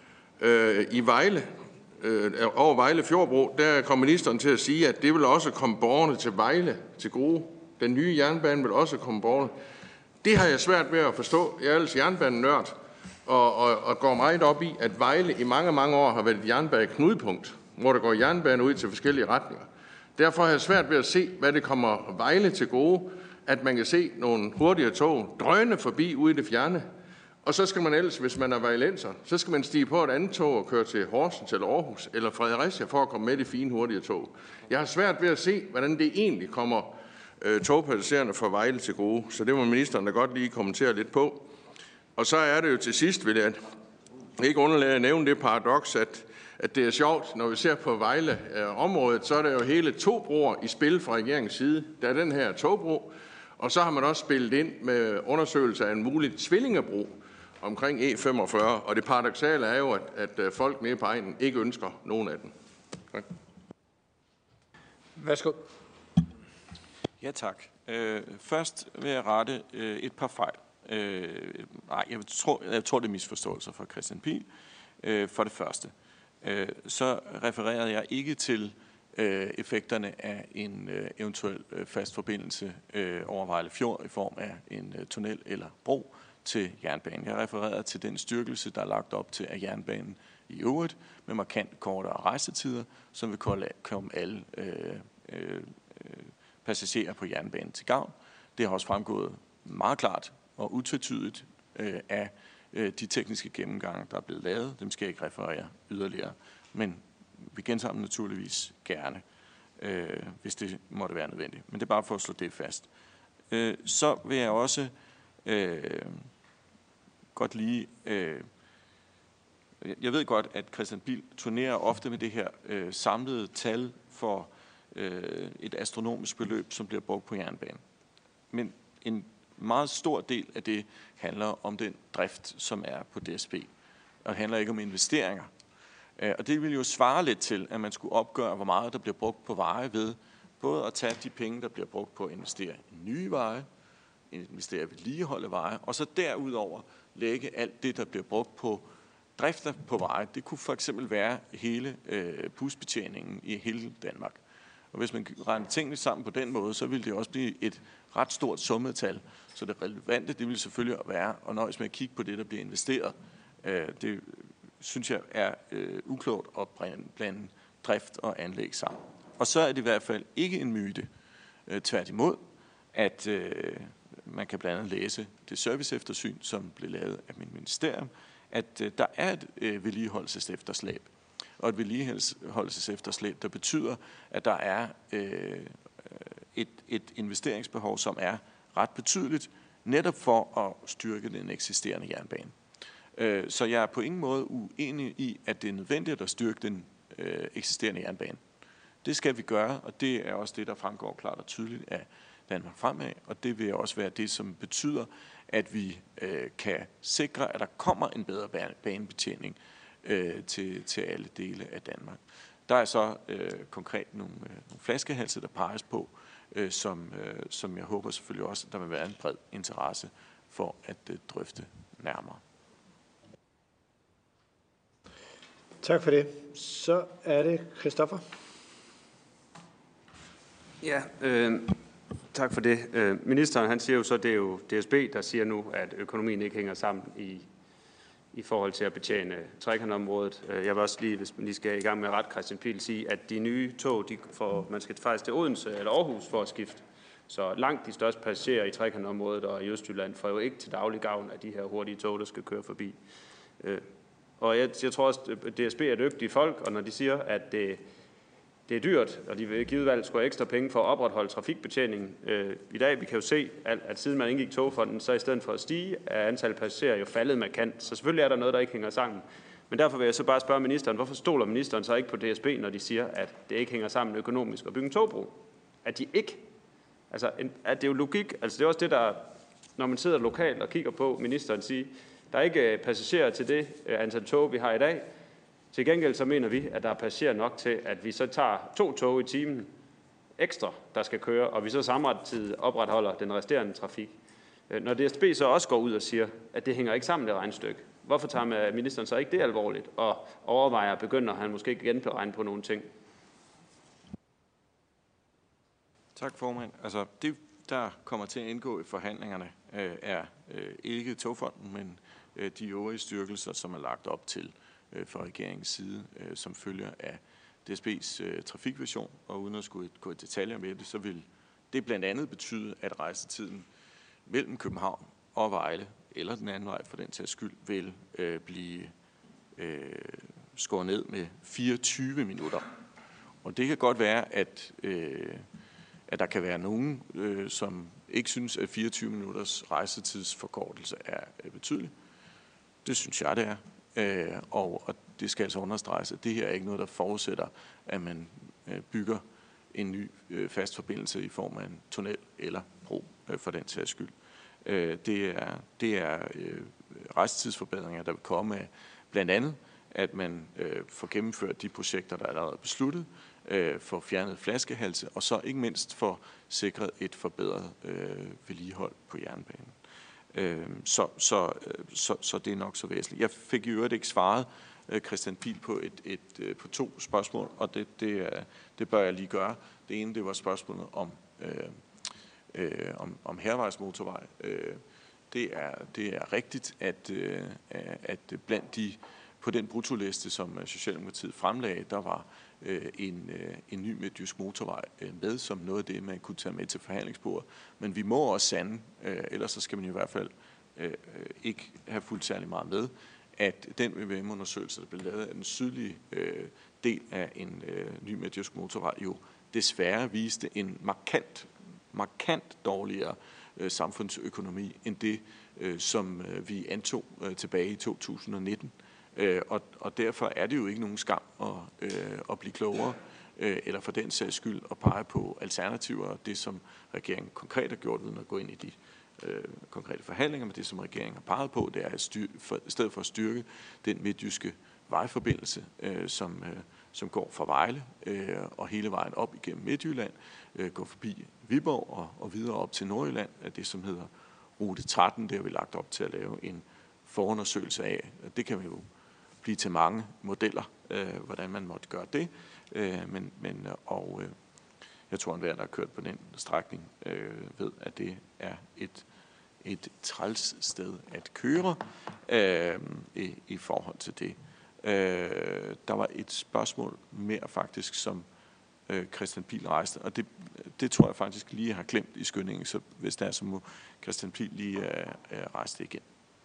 i Vejle, over Vejle Fjordbro. Der kom ministeren til at sige, at det vil også komme borgerne til Vejle til gode. Den nye jernbane vil også komme borgerne. Det har jeg svært ved at forstå. Jeg er ellers jernbanenørd og går meget op i, at Vejle i mange, mange år har været et jernbaneknudepunkt, hvor der går jernbane ud til forskellige retninger. Derfor har jeg svært ved at se, hvad det kommer Vejle til gode, at man kan se nogle hurtigere tog drøne forbi ude i det fjerne. Og så skal man ellers, hvis man er vejlenser, så skal man stige på et andet tog og køre til Horsens eller Aarhus eller Fredericia for at komme med de fine hurtige tog. Jeg har svært ved at se, hvordan det egentlig kommer togpassagererne fra Vejle til gode. Så det må ministeren da godt lige kommentere lidt på. Og så er det jo til sidst, vil jeg ikke undlade at nævne det paradoks, at det er sjovt, når vi ser på Vejle-området, så er der jo hele 2 broer i spil fra regeringens side. Der er den her togbro, og så har man også spillet ind med undersøgelser af en mulig tvillingebro omkring E45. Og det paradoksale er jo, at folk nede på egnen ikke ønsker nogen af dem. Tak. Værsgo. Ja, tak. Først vil jeg rette et par fejl. Jeg tror, det er misforståelser fra Christian Pihl. For det første, så refererede jeg ikke til effekterne af en eventuel fast forbindelse over Vejle Fjord i form af en tunnel eller bro til jernbanen. Jeg refererede til den styrkelse, der er lagt op til af jernbanen i øvrigt, med markant kortere rejsetider, som vil komme alle passagerer på jernbanen til gavn. Det har også fremgået meget klart og utvetydigt af de tekniske gennemgange, der er blevet lavet. Dem skal jeg ikke referere yderligere, men vi gentager dem naturligvis gerne, hvis det måtte være nødvendigt. Men det er bare for at slå det fast. Så vil jeg også godt lige... Jeg ved godt, at Christian Pihl turnerer ofte med det her samlede tal for et astronomisk beløb, som bliver brugt på jernbanen. Men en meget stor del af det handler om den drift, som er på DSB, og det handler ikke om investeringer. Og det vil jo svare lidt til, at man skulle opgøre, hvor meget der bliver brugt på veje ved både at tage de penge, der bliver brugt på at investere i nye veje, investere i vedligeholde veje, og så derudover lægge alt det, der bliver brugt på drifter på veje. Det kunne for eksempel være hele busbetjeningen i hele Danmark. Og hvis man regner tingene sammen på den måde, så vil det også blive et ret stort summetal. Så det relevante, det vil selvfølgelig være at nøjes med at kigge på det, der bliver investeret. Det synes jeg er uklogt at blande drift og anlæg sammen. Og så er det i hvert fald ikke en myte, tværtimod, at man kan blandt andet læse det serviceeftersyn, som blev lavet af min ministerium, at der er et vedligeholdelsesefterslæb. Og et vedligeholdelsesefterslæb, der betyder, at der er et investeringsbehov, som er ret betydeligt, netop for at styrke den eksisterende jernbane. Så jeg er på ingen måde uenig i, at det er nødvendigt at styrke den eksisterende jernbane. Det skal vi gøre, og det er også det, der fremgår klart og tydeligt af Danmark Fremad, og det vil også være det, som betyder, at vi kan sikre, at der kommer en bedre banebetjening til alle dele af Danmark. Der er så konkret nogle flaskehalse, der peges på, som jeg håber selvfølgelig også, at der vil være en bred interesse for at drøfte nærmere. Tak for det. Så er det Christoffer. Ja, tak for det. Ministeren han siger jo så, det er jo DSB, der siger nu, at økonomien ikke hænger sammen i forhold til at betjene trekantområdet. Jeg vil også lige, hvis man lige skal i gang med ret, Christian Pihl, sige, at de nye tog, man skal faktisk til Odense eller Aarhus for at skifte. Så langt de største passagerer i trekantområdet og i Østjylland får jo ikke til daglig gavn af de her hurtige tog, der skal køre forbi. Og jeg tror også, at DSB er dygtige folk, og når de siger, at det er dyrt, og de vil givetvis skulle have ekstra penge for at opretholde trafikbetjeningen. I dag, vi kan jo se, at siden man indgik togfonden, så i stedet for at stige, er antallet passagerer jo faldet markant. Så selvfølgelig er der noget, der ikke hænger sammen. Men derfor vil jeg så bare spørge ministeren, hvorfor stoler ministeren så ikke på DSB, når de siger, at det ikke hænger sammen økonomisk at bygge en togbro? At de ikke? Altså, at det er jo logik. Altså, det er også det, der, når man sidder lokalt og kigger på ministeren sige, der er ikke passagerer til det antal tog, vi har i dag. Til gengæld så mener vi, at der er passagerer nok til, at vi så tager 2 tog i timen ekstra, der skal køre, og vi så samtidig opretholder den resterende trafik. Når DSB så også går ud og siger, at det hænger ikke sammen, det regnestykke, hvorfor tager ministeren så ikke det alvorligt, og overvejer at begynde, at han måske igen kan regne på nogle ting? Tak, formand. Altså, det, der kommer til at indgå i forhandlingerne, er ikke togfonden, men de øvrige styrkelser, som er lagt op til fra regeringens side, som følger af DSB's trafikvision, og uden at skulle gå i detaljer med det, så vil det blandt andet betyde, at rejsetiden mellem København og Vejle, eller den anden vej for den sags skyld, vil blive skåret ned med 24 minutter. Og det kan godt være, at der kan være nogen, som ikke synes, at 24 minutters rejsetidsforkortelse er betydelig. Det synes jeg, det er. Og det skal altså understreges, at det her er ikke noget, der forudsætter, at man bygger en ny fast forbindelse i form af en tunnel eller bro for den sags skyld. Det er rejsetidsforbedringer, der vil komme af blandt andet, at man får gennemført de projekter, der er allerede besluttet, får fjernet flaskehalse, og så ikke mindst får sikret et forbedret vedligehold på jernbanen. Så det er nok så væsentligt. Jeg fik i øvrigt ikke svaret Christian Pihl på 2 spørgsmål, og det bør jeg lige gøre. Det ene, det var spørgsmålet om Hærvejsmotorvej. Det er rigtigt, at blandt de på den bruttoliste, som Socialdemokratiet fremlagde, der var en ny midtjysk motorvej med som noget af det, man kunne tage med til forhandlingsbordet. Men vi må også sande, ellers så skal man i hvert fald ikke have fuldt særlig meget med, at den VVM-undersøgelse, der blev lavet af den sydlige del af en ny midtjysk motorvej, jo desværre viste en markant dårligere samfundsøkonomi end det, som vi antog tilbage i 2019. Og derfor er det jo ikke nogen skam at blive klogere, eller for den sags skyld at pege på alternativer, og det som regeringen konkret har gjort, uden at gå ind i de konkrete forhandlinger, men det som regeringen har peget på, det er i stedet for at styrke den midtjyske vejforbindelse, som går fra Vejle og hele vejen op igennem Midtjylland, går forbi Viborg og videre op til Nordjylland, det som hedder rute 13, der har vi lagt op til at lave en forundersøgelse af. Det kan vi jo blive til mange modeller, hvordan man måtte gøre det, og jeg tror, at enhver, der har kørt på den strækning, ved, at det er et træls sted at køre i forhold til det. Der var et spørgsmål mere faktisk, som Christian Pihl rejste, og det tror jeg faktisk lige har glemt i skyndingen, så hvis det er, så må Christian Pihl lige rejse det igen.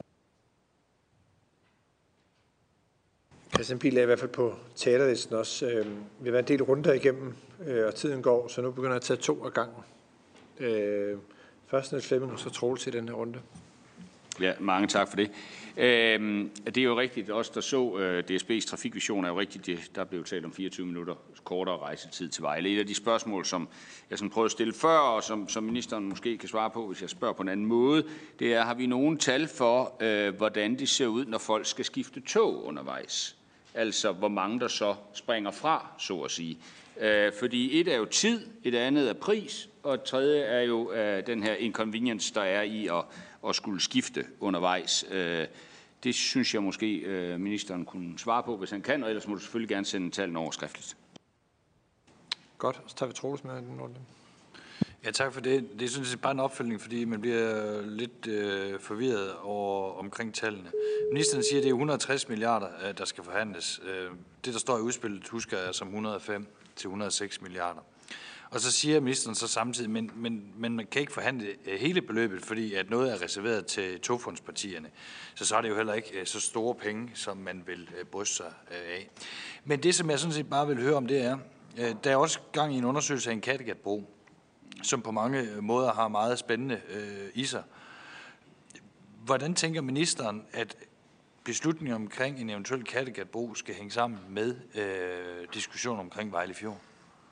Christian Pihl er i hvert fald på teaterlisten også. Vi har været en del runder igennem, og tiden går, så nu begynder jeg at tage 2 af gangen. Først Niels Flemming, og så Troels i den her runde. Ja, mange tak for det. Det er jo rigtigt, også der så DSB's trafikvision er jo rigtigt, der blev talt om 24 minutter kortere rejsetid til Vejle. Et af de spørgsmål, som jeg sådan prøvede at stille før, og som ministeren måske kan svare på, hvis jeg spørger på en anden måde, det er, har vi nogle tal for, hvordan det ser ud, når folk skal skifte tog undervejs? Altså, hvor mange der så springer fra, så at sige. Fordi et er jo tid, et andet er pris, og et tredje er jo den her inconvenience, der er i at skulle skifte undervejs. Det synes jeg måske, ministeren kunne svare på, hvis han kan, og ellers må du selvfølgelig gerne sende tallene over skriftligt. Godt, så tager vi Troels med i den runde. Ja, tak for det. Det er sådan set bare en opfølgning, fordi man bliver lidt forvirret omkring tallene. Ministeren siger, at det er 160 milliarder, der skal forhandles. Det, der står i udspillet, husker jeg som 105 til 106 milliarder. Og så siger ministeren så samtidig, men man kan ikke forhandle hele beløbet, fordi at noget er reserveret til togfondspartierne. Så er det jo heller ikke så store penge, som man vil bryste sig af. Men det, som jeg sådan set bare vil høre om, det er, der er også gang i en undersøgelse af en Kattegatbro, som på mange måder har meget spændende i sig. Hvordan tænker ministeren, at beslutningen omkring en eventuel Kattegatbro skal hænge sammen med diskussionen omkring Vejle Fjord?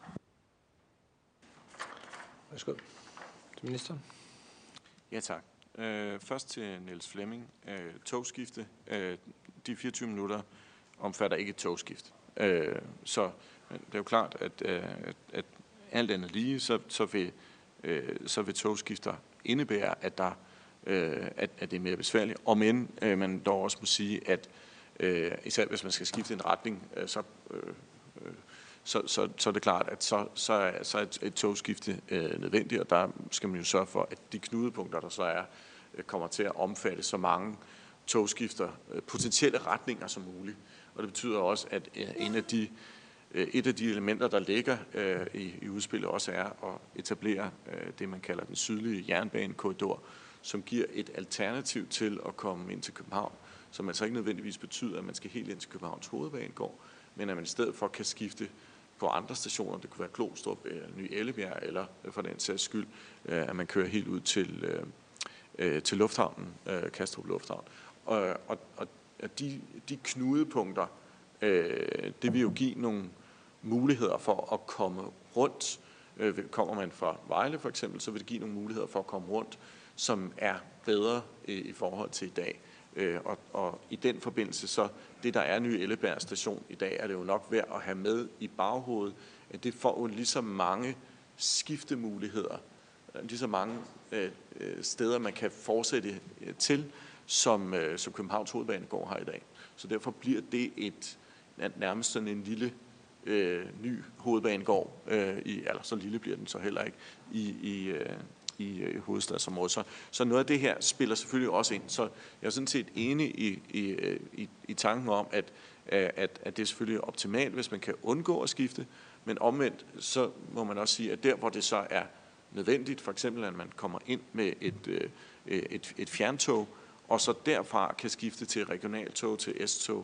Værsgo til ministeren. Ja, tak. Først til Niels Flemming. Togskifte. De 24 minutter omfatter ikke et togskift. Så det er jo klart, at alt andet lige, så vil togskifter indebære, at det er mere besværligt. Og men man dog også må sige, at især hvis man skal skifte en retning, så er det klart, at så er et togskifte nødvendigt, og der skal man jo sørge for, at de knudepunkter, der så er, kommer til at omfatte så mange togskifter, potentielle retninger som muligt. Og det betyder også, at et af de elementer, der ligger i udspillet, også er at etablere det, man kalder den sydlige jernbanekorridor, som giver et alternativ til at komme ind til København, som altså ikke nødvendigvis betyder, at man skal helt ind til Københavns hovedbanegård, men at man i stedet for kan skifte på andre stationer. Det kunne være Glostrup, Ny Ellebjerg, eller for den sags skyld, at man kører helt ud til lufthavnen, Kastrup Lufthavn. Og de knudepunkter, det vil jo give nogle muligheder for at komme rundt. Kommer man fra Vejle for eksempel, så vil det give nogle muligheder for at komme rundt, som er bedre i forhold til i dag. Og i den forbindelse, så det, der er Ny Ellebjerg station i dag, er det jo nok værd at have med i baghovedet, at det får jo lige så mange skiftemuligheder, lige så mange steder, man kan fortsætte til, som Københavns Hovedbanegård har i dag. Så derfor bliver det nærmest sådan en lille ny hovedbanegård, eller så lille bliver den så heller ikke, i hovedstadsområdet. Så noget af det her spiller selvfølgelig også ind. Så jeg er sådan set enig i tanken om, at det er selvfølgelig optimalt, hvis man kan undgå at skifte, men omvendt så må man også sige, at der hvor det så er nødvendigt, for eksempel at man kommer ind med et fjerntog, og så derfra kan skifte til regionaltog, til S-tog,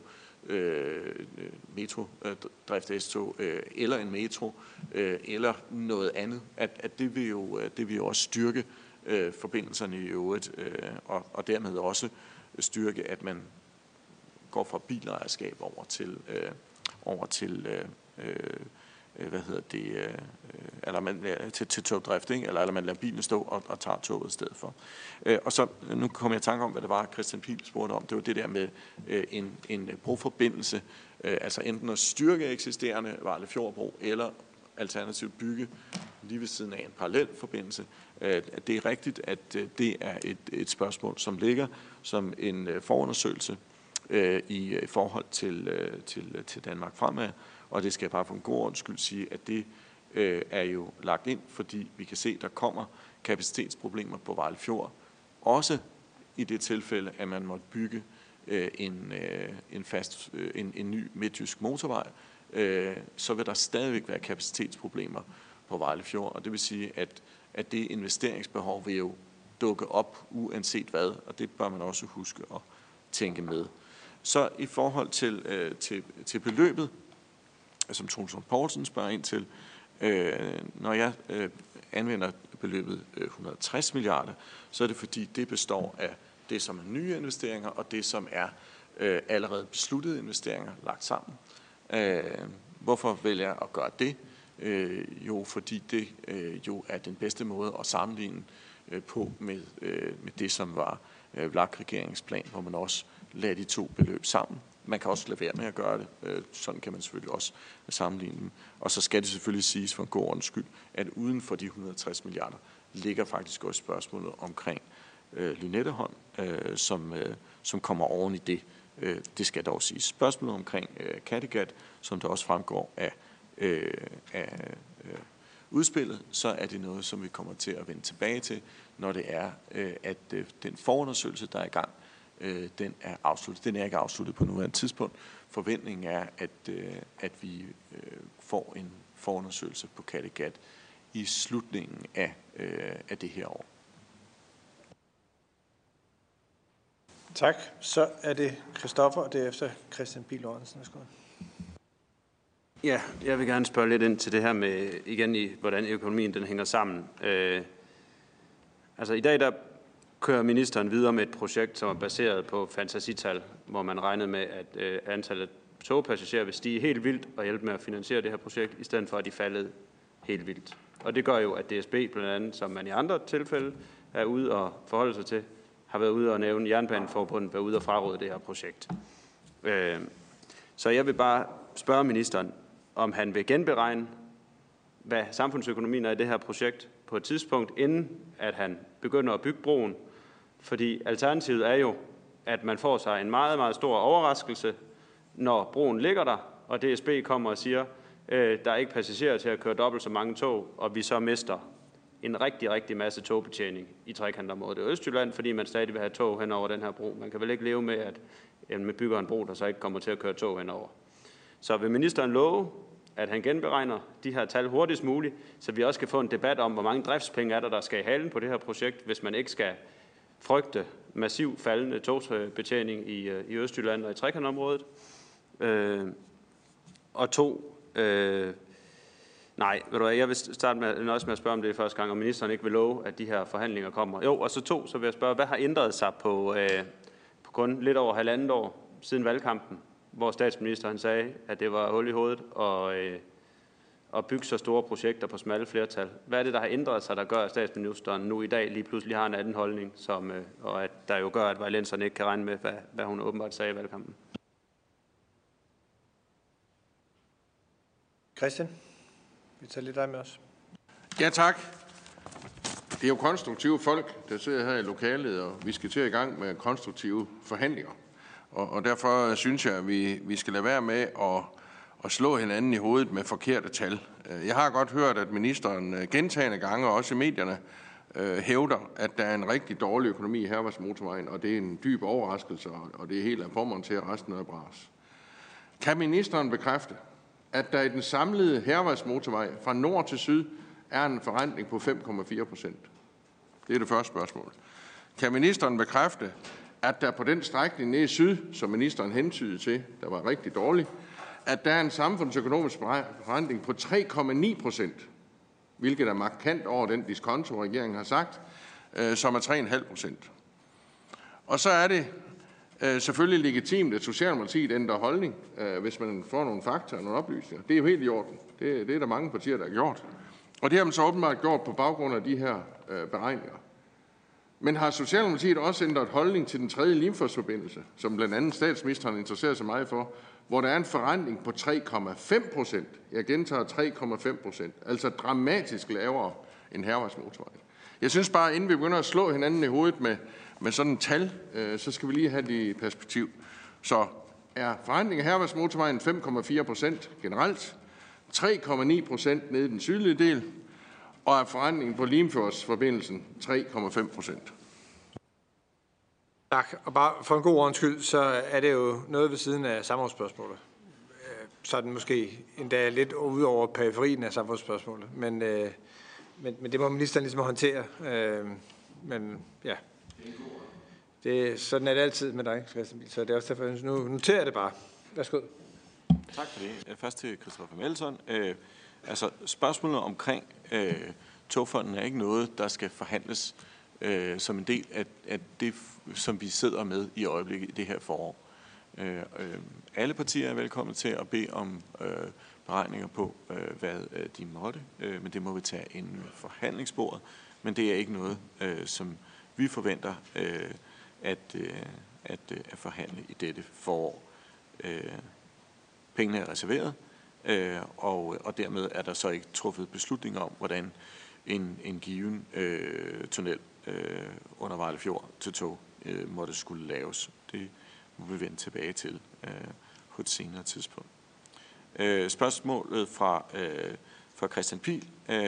metrodrift S-tog, eller en metro, eller noget andet, at det vil jo også styrke forbindelserne i øvrigt, og dermed også styrke, at man går fra bilejerskab over til til togdrift, ikke? Eller man lader bilen stå og tager toget i stedet for. Og så, nu kommer jeg i tanke om, hvad det var, Christian Pihl spurgte om. Det var det der med en broforbindelse, altså enten at styrke eksisterende Vejle Fjordbro, eller alternativt bygge lige ved siden af en parallel forbindelse. Det er rigtigt, at det er et spørgsmål, som ligger som en forundersøgelse i forhold til Danmark fremad. Og det skal jeg bare for en god ordens skyld sige, at det er jo lagt ind, fordi vi kan se, at der kommer kapacitetsproblemer på Vejle Fjord. Også i det tilfælde, at man måtte bygge en ny midtjysk motorvej, så vil der stadigvæk være kapacitetsproblemer på Vejle Fjord. Og det vil sige, at det investeringsbehov vil jo dukke op uanset hvad, og det bør man også huske at tænke med. Så i forhold til beløbet, som Troels Lund Poulsen spørger ind til, når jeg anvender beløbet 160 milliarder, så er det fordi, det består af det, som er nye investeringer, og det, som er allerede besluttede investeringer lagt sammen. Hvorfor vælger jeg at gøre det? Jo, fordi det jo er den bedste måde at sammenligne på med det, som var VLAK-regeringsplan, hvor man også lagde de to beløb sammen. Man kan også lade være med at gøre det. Sådan kan man selvfølgelig også sammenligne dem. Og så skal det selvfølgelig siges for en god ordens skyld, at uden for de 160 milliarder ligger faktisk også spørgsmålet omkring Lynetteholm, som kommer oven i det. Det skal dog siges. Spørgsmålet omkring Kattegat, som der også fremgår af udspillet, så er det noget, som vi kommer til at vende tilbage til, når det er, at den forundersøgelse, der er i gang, den er afsluttet. Den er ikke afsluttet på nuværende tidspunkt. Forventningen er, at vi får en forundersøgelse på Kattegat i slutningen af det her år. Tak. Så er det Christoffer, og derefter Christian Pihl Lorentzen. Ja, jeg vil gerne spørge lidt ind til det her med, igen, hvordan økonomien den hænger sammen. Altså i dag, der kører ministeren videre med et projekt, som er baseret på fantasital, hvor man regnede med, at antallet af togpassagerer vil stige helt vildt og hjælpe med at finansiere det her projekt, i stedet for at de faldet helt vildt. Og det gør jo, at DSB blandt andet, som man i andre tilfælde er ude og forholde sig til, har været ude og nævne Jernbaneforbundet, været ude og fraråde det her projekt. Så jeg vil bare spørge ministeren, om han vil genberegne, hvad samfundsøkonomien er i det her projekt på et tidspunkt, inden at han begynder at bygge broen. Fordi alternativet er jo, at man får sig en meget, meget stor overraskelse, når broen ligger der, og DSB kommer og siger, der er ikke passagerer til at køre dobbelt så mange tog, og vi så mister en rigtig, rigtig masse togbetjening i trekantområdet i Østjylland, fordi man stadig vil have tog hen over den her bro. Man kan vel ikke leve med, at man bygger en bro, der så ikke kommer til at køre tog henover. Så vil ministeren love, at han genberegner de her tal hurtigst muligt, så vi også kan få en debat om, hvor mange driftspenge er der skal i halen på det her projekt, hvis man ikke skal frygte massiv faldende togbetjening i Østjylland og i trekantområdet. Og to, jeg vil starte med at spørge om det første gang, om ministeren ikke vil love, at de her forhandlinger kommer. Jo, og så vil jeg spørge, hvad har ændret sig på kun lidt over 1,5 år siden valgkampen, hvor statsministeren sagde, at det var hul i hovedet at bygge så store projekter på smalle flertal. Hvad er det, der har ændret sig, der gør, at statsministeren nu i dag lige pludselig har en anden holdning, og at der jo gør, at vejlenserne ikke kan regne med, hvad hun åbenbart sagde i valgkampen? Christian, vi tager lidt dig med os. Ja, tak. Det er jo konstruktive folk, der sidder her i lokalet, og vi skal til i gang med konstruktive forhandlinger. Og derfor synes jeg, at vi skal lade være med at slå hinanden i hovedet med forkerte tal. Jeg har godt hørt, at ministeren gentagne gange, også i medierne, hævder, at der er en rigtig dårlig økonomi i Hærvejsmotorvejen, og det er en dyb overraskelse, og det er helt af Pommern til, at resten er bras. Kan ministeren bekræfte, at der i den samlede Hærvejsmotorvej fra nord til syd er en forrentning på 5,4%? Det er det første spørgsmål. Kan ministeren bekræfte, at der på den strækning nede i syd, som ministeren hentydede til, der var rigtig dårlig, at der er en samfundsøkonomisk forrentning på 3,9%, hvilket er markant over den diskonto, regeringen har sagt, som er 3,5%. Og så er det selvfølgelig legitimt, at Socialdemokratiet ændrer holdning, hvis man får nogle fakta og nogle oplysninger. Det er jo helt i orden. Det er der mange partier, der har gjort. Og det har man så åbenbart gjort på baggrund af de her beregninger. Men har Socialdemokratiet også ændret holdning til den tredje Limfjordsforbindelse, som blandt andet statsministeren interesserer sig meget for, hvor der er en forrentning på 3,5%. Jeg gentager 3,5%. Altså dramatisk lavere end Hærvejsmotorvejen. Jeg synes bare, inden vi begynder at slå hinanden i hovedet med sådan et tal, så skal vi lige have det i perspektiv. Så er forrentningen af Hærvejsmotorvejen 5,4% generelt, 3,9% nede i den sydlige del, og er forrentningen på Limfjordsforbindelsen 3,5%. Tak. Og bare for en god ordens skyld, så er det jo noget ved siden af samrådsspørgsmålet. Så er den måske endda lidt ud over periferien af samrådsspørgsmålet. Men det må ministeren ligesom håndtere. Men ja, sådan er det altid med dig, Christian Pihl. Så det er også derfor, nu noterer jeg det bare. Værsgo. Tak for det. Først til Christoffer Melson. Altså spørgsmålet omkring togfonden er ikke noget, der skal forhandles som en del af det, som vi sidder med i øjeblikket i det her forår. Alle partier er velkomne til at bede om beregninger på, hvad de måtte, men det må vi tage en forhandlingsbordet. Men det er ikke noget, som vi forventer at forhandle i dette forår. Pengene er reserveret, og dermed er der så ikke truffet beslutning om, hvordan en given tunnel under Vejle Fjord til tog måtte skulle laves. Det må vi vende tilbage til på et senere tidspunkt. Spørgsmålet fra Christian Pihl.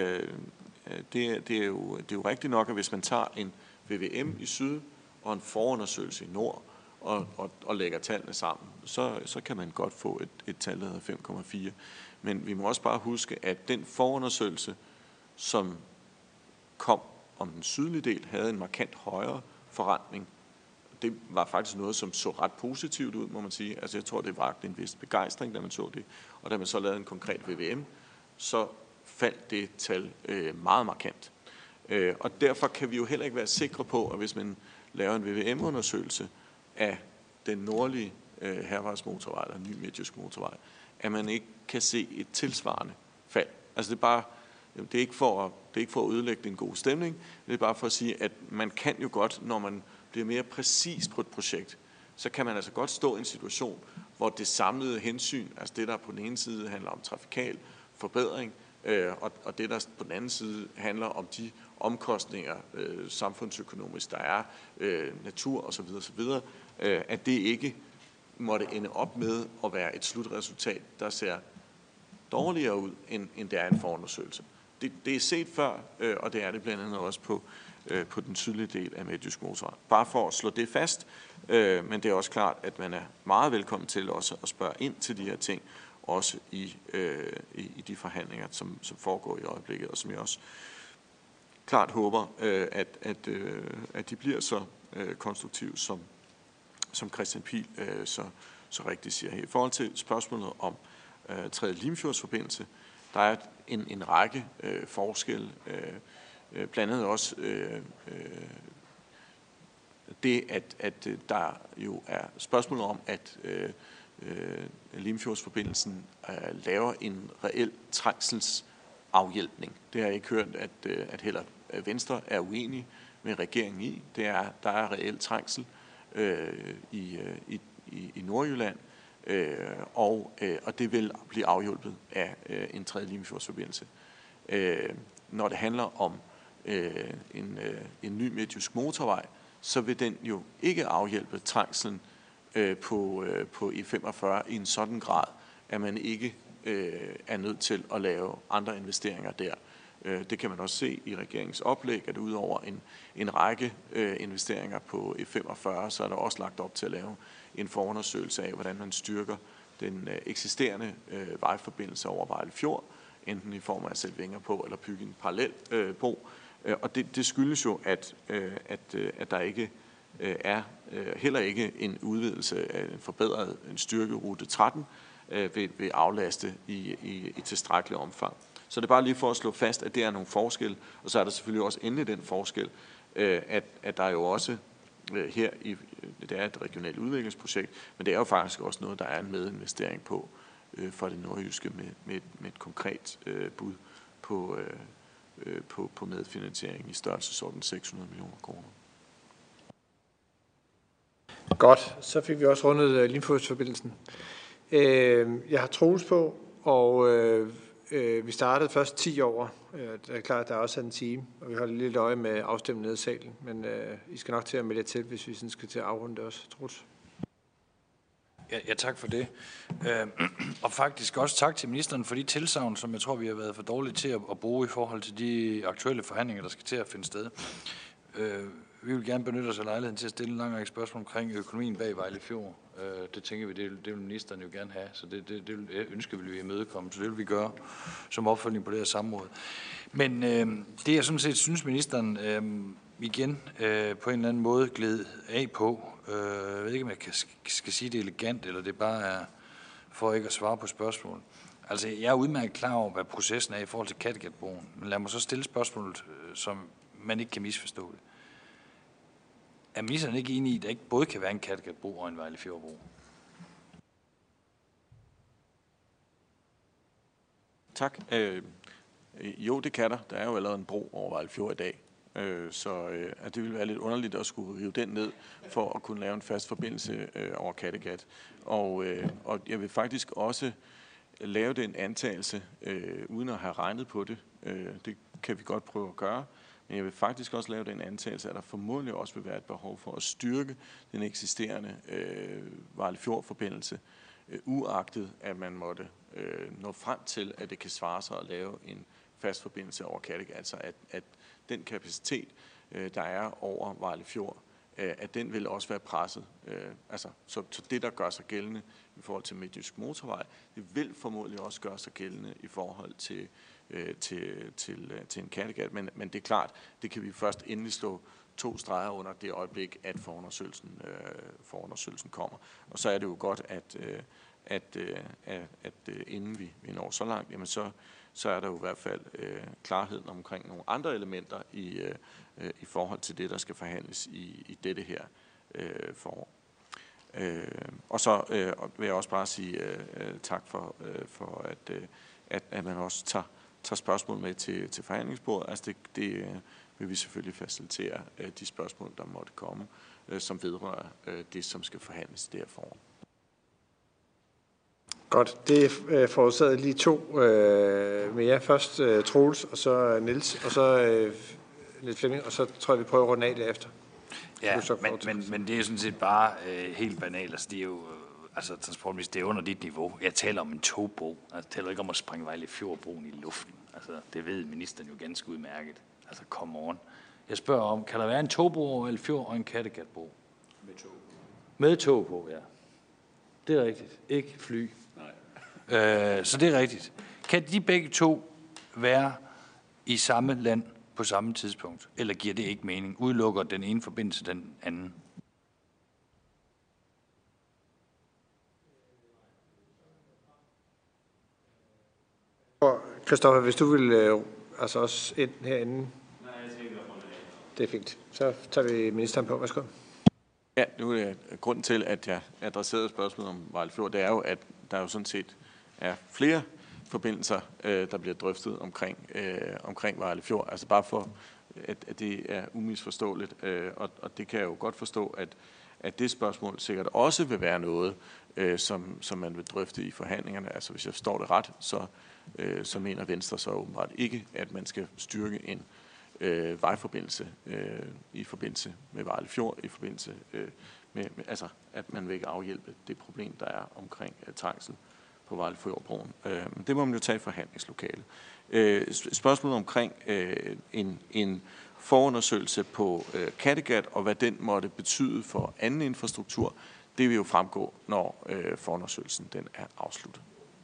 Det er jo rigtigt nok, at hvis man tager en VVM i syd og en forundersøgelse i nord og lægger tallene sammen, så kan man godt få et tal, der hedder 5,4. Men vi må også bare huske, at den forundersøgelse, som kom om den sydlige del, havde en markant højere forrentning. Det var faktisk noget, som så ret positivt ud, må man sige. Altså jeg tror, det var en vis begejstring, da man så det. Og da man så lavede en konkret VVM, så faldt det tal meget markant. Og derfor kan vi jo heller ikke være sikre på, at hvis man laver en VVM-undersøgelse af den nordlige Hærvejsmotorvej eller ny midtjysk motorvej, at man ikke kan se et tilsvarende fald. Altså det er ikke for at udlægge en god stemning, det er bare for at sige, at man kan jo godt, når man bliver mere præcis på et projekt, så kan man altså godt stå i en situation, hvor det samlede hensyn, altså det der på den ene side handler om trafikal forbedring, og det der på den anden side handler om de omkostninger samfundsøkonomisk, der er natur osv., at det ikke måtte ende op med at være et slutresultat, der ser dårligere ud, end det er en forundersøgelse. Det er set før, og det er det blandt andet også på den sydlige del af Midtjysk Motorvej. Bare for at slå det fast, men det er også klart, at man er meget velkommen til også at spørge ind til de her ting, også i de forhandlinger, som foregår i øjeblikket, og som jeg også klart håber, at de bliver så konstruktive, som Christian Pihl så rigtigt siger her. I forhold til spørgsmålet om tredje Limfjordsforbindelse, der er en række forskelle, blandt andet også det, at der jo er spørgsmålet om, at Limfjordsforbindelsen laver en reel trængselsafhjælpning. Det har jeg ikke hørt, at heller Venstre er uenig med regeringen i. Der er reel trængsel i Nordjylland, og det vil blive afhjulpet af en tredje Limfjordsforbindelse. Når det handler om en ny midtjysk motorvej, så vil den jo ikke afhjælpe trængslen på E45 i en sådan grad, at man ikke er nødt til at lave andre investeringer der. Det kan man også se i regeringens oplæg, at udover en række investeringer på E45, så er der også lagt op til at lave en forundersøgelse af, hvordan man styrker den eksisterende vejforbindelse over Vejle Fjord, enten i form af at sætte vinger på eller bygge en parallel bro. Og det skyldes jo, at der ikke er heller ikke en udvidelse af en forbedret en styrkerute 13 vil aflaste i tilstrækkelig omfang. Så det er bare lige for at slå fast, at det er nogle forskel, og så er der selvfølgelig også endelig den forskel, at der jo også her det er et regionalt udviklingsprojekt, men det er jo faktisk også noget, der er en medinvestering på for det nordjyske med et konkret bud på medfinansiering i størrelsesorden 600 millioner kroner. Godt, så fik vi også rundet Limfjordsforbindelsen. Jeg har Troels på, og vi startede først 10 år. Det er klart, at der er også en time, og vi holder lidt øje med afstemningen nede i salen. Men I skal nok til at melde til, hvis vi sådan skal til at afrunde det også. Troels. Ja, tak for det. Og faktisk også tak til ministeren for de tilsagn, som jeg tror, vi har været for dårlige til at bruge i forhold til de aktuelle forhandlinger, der skal til at finde sted. Vi vil gerne benytte os af lejligheden til at stille en lang række spørgsmål omkring økonomien bag Vejle Fjord. Det tænker vi, det vil ministeren jo gerne have, så det ønsker vi imødekomme, så det vil vi gøre som opfølgning på det her samråd. Men det jeg sådan set synes, ministeren igen på en eller anden måde gled af på, jeg ved ikke, om jeg skal sige det elegant, eller det bare er for ikke at svare på spørgsmål. Altså, jeg er udmærket klar over, hvad processen er i forhold til Kattegatbroen, men lad mig så stille spørgsmålet, som man ikke kan misforstå det. Er ministeren ikke enig i, at der ikke både kan være en Kattegatbro og en Vejle Fjordbro? Tak. Jo, det kan der. Der er jo allerede en bro over Vejle Fjord i dag. Så det ville være lidt underligt at skulle rive den ned for at kunne lave en fast forbindelse over Kattegat. Og jeg vil faktisk også lave den antagelse, uden at have regnet på det. Det kan vi godt prøve at gøre. Men jeg vil faktisk også lave den antagelse, at der formodentlig også vil være et behov for at styrke den eksisterende Vejle Fjord-forbindelse, uagtet at man måtte nå frem til, at det kan svare sig at lave en fast forbindelse over Kattegat. Altså at den kapacitet, der er over Vejle Fjord, at den vil også være presset. Så det, der gør sig gældende i forhold til Midtjysk Motorvej, det vil formodentlig også gøre sig gældende i forhold til en Kattegat. Men det er klart, det kan vi først endelig slå 2 streger under det øjeblik, at forundersøgelsen kommer. Og så er det jo godt, at inden vi når så langt, jamen så er der jo i hvert fald klarheden omkring nogle andre elementer i forhold til det, der skal forhandles i dette her forår. Og så vil jeg også bare sige tak for at man også tager spørgsmål med til forhandlingsbordet. Altså det vil vi selvfølgelig facilitere de spørgsmål, der måtte komme, som vedrører det, som skal forhandles i det her forår. Godt, det forårsagede lige 2 mere. Først Troels, og så Niels, og så Niels Flemming, og så tror jeg, vi prøver at runde af derefter. Ja, men det er sådan set bare helt banalt. Altså, det er jo, transportminister, det er under dit niveau. Jeg taler om en togbro. Jeg taler ikke om at springe Vejle Fjordbroen i luften. Altså, det ved ministeren jo ganske udmærket. Altså, come on. Jeg spørger om, kan der være en togbro over Vejle Fjord og en Kattegatbro? Med tog. Med tog på, ja. Det er rigtigt. Ikke fly. Nej. Så det er rigtigt. Kan de begge to være i samme land på samme tidspunkt? Eller giver det ikke mening? Udelukker den ene forbindelse den anden? Christoffer, hvis du vil også ind herinde. Nej, jeg tænker på det. Det er fint. Så tager vi ministeren på. Værsgo. Ja, nu er grunden til, at jeg adresserede spørgsmålet om Vejle Fjord, det er jo, at der jo sådan set er flere forbindelser, der bliver drøftet omkring Vejle Fjord. Altså bare for, at det er umisforståeligt, og det kan jeg jo godt forstå, at det spørgsmål sikkert også vil være noget, som man vil drøfte i forhandlingerne. Altså hvis jeg forstår det ret, så mener Venstre så åbenbart ikke, at man skal styrke en vejforbindelse i forbindelse med Vejle Fjord, i forbindelse med at man vil ikke afhjælpe det problem, der er omkring trængsel Vejle Fjord-broen. Det må man jo tage i forhandlingslokalet. Spørgsmålet omkring en forundersøgelse på Kattegat, og hvad den måtte betyde for anden infrastruktur, det vil jo fremgå, når forundersøgelsen den er afsluttet.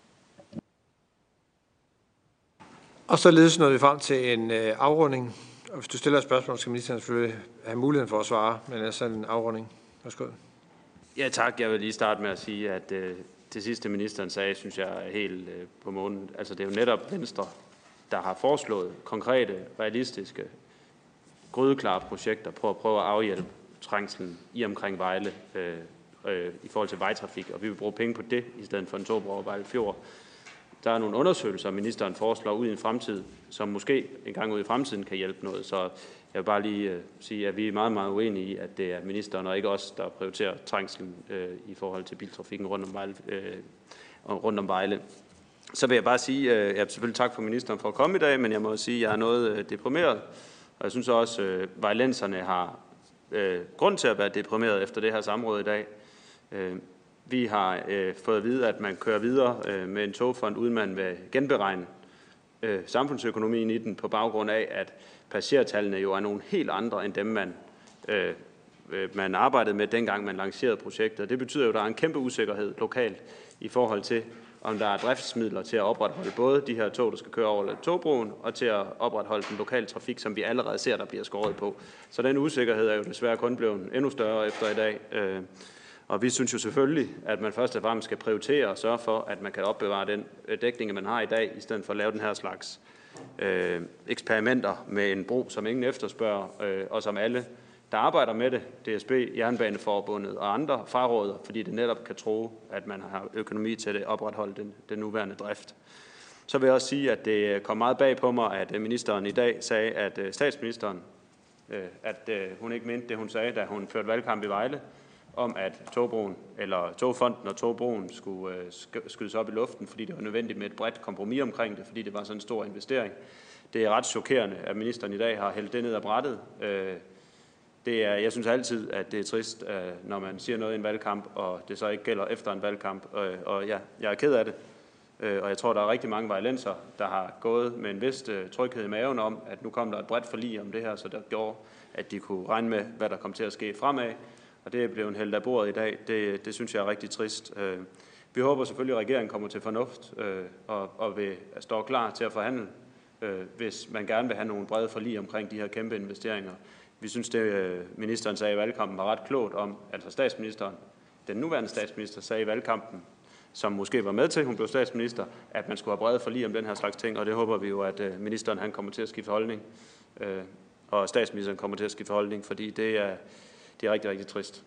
Og således nåede vi frem til en afrunding. Og hvis du stiller et spørgsmål, skal ministeren selvfølgelig have muligheden for at svare, men altså en afrunding. Værsgo. Ja, tak. Jeg vil lige starte med at sige, at det sidste ministeren sagde, synes jeg er helt på månen. Altså det er jo netop Venstre, der har foreslået konkrete, realistiske, grydeklare projekter på at prøve at afhjælpe trængslen i omkring Vejle i forhold til vejtrafik. Og vi vil bruge penge på det, i stedet for en togbro over Vejle Fjord. Der er nogle undersøgelser, ministeren foreslår ud i en fremtid, som måske en gang ud i fremtiden kan hjælpe noget. Så jeg vil bare lige sige, at vi er meget, meget uenige i, at det er ministeren og ikke os, der prioriterer trængslen i forhold til biltrafikken rundt om Vejle. Så vil jeg bare sige, at jeg selvfølgelig tak for ministeren for at komme i dag, men jeg må sige, at jeg er noget deprimeret. Og jeg synes også, at vejlenserne har grund til at være deprimeret efter det her samråd i dag. Vi har fået at vide, at man kører videre med en togfond, uden man vil genberegne samfundsøkonomien i den, på baggrund af, at passagertallene jo er nogle helt andre end dem, man arbejdede med, dengang man lancerede projektet. Det betyder jo, at der er en kæmpe usikkerhed lokalt i forhold til, om der er driftsmidler til at opretholde både de her tog, der skal køre over togbroen, og til at opretholde den lokale trafik, som vi allerede ser, der bliver skåret på. Så den usikkerhed er jo desværre kun blevet endnu større efter i dag. Og vi synes jo selvfølgelig, at man først og fremmest skal prioritere og sørge for, at man kan opbevare den dækning, man har i dag, i stedet for at lave den her slags eksperimenter med en bro, som ingen efterspørger, og som alle, der arbejder med det, DSB, Jernbaneforbundet og andre, fraråder, fordi det netop kan tro, at man har økonomi til at opretholde den nuværende drift. Så vil jeg også sige, at det kom meget bag på mig, at ministeren i dag sagde, at statsministeren, at hun ikke mente det, hun sagde, da hun førte valgkamp i Vejle, om at togbroen, eller togfonden og togbroen skulle skydes op i luften, fordi det var nødvendigt med et bredt kompromis omkring det, fordi det var sådan en stor investering. Det er ret chokerende, at ministeren i dag har hældt det ned ad brættet. Jeg synes altid, at det er trist, når man siger noget i en valgkamp, og det så ikke gælder efter en valgkamp. Og ja, jeg er ked af det. Og jeg tror, der er rigtig mange vejlenser, der har gået med en vis tryghed i maven om, at nu kom der et bredt forlig om det her, så der gjorde, at de kunne regne med, hvad der kom til at ske fremad. Og det er blevet hældt af bordet i dag. Det synes jeg er rigtig trist. Vi håber selvfølgelig, at regeringen kommer til fornuft og vil stå klar til at forhandle, hvis man gerne vil have nogle brede forlig omkring de her kæmpe investeringer. Vi synes, det ministeren sagde i valgkampen var ret klogt om, altså statsministeren, den nuværende statsminister, sagde i valgkampen, som måske var med til, hun blev statsminister, at man skulle have brede forlig om den her slags ting, og det håber vi jo, at ministeren han kommer til at skifte holdning, og statsministeren kommer til at skifte holdning, fordi det er rigtig, rigtig trist.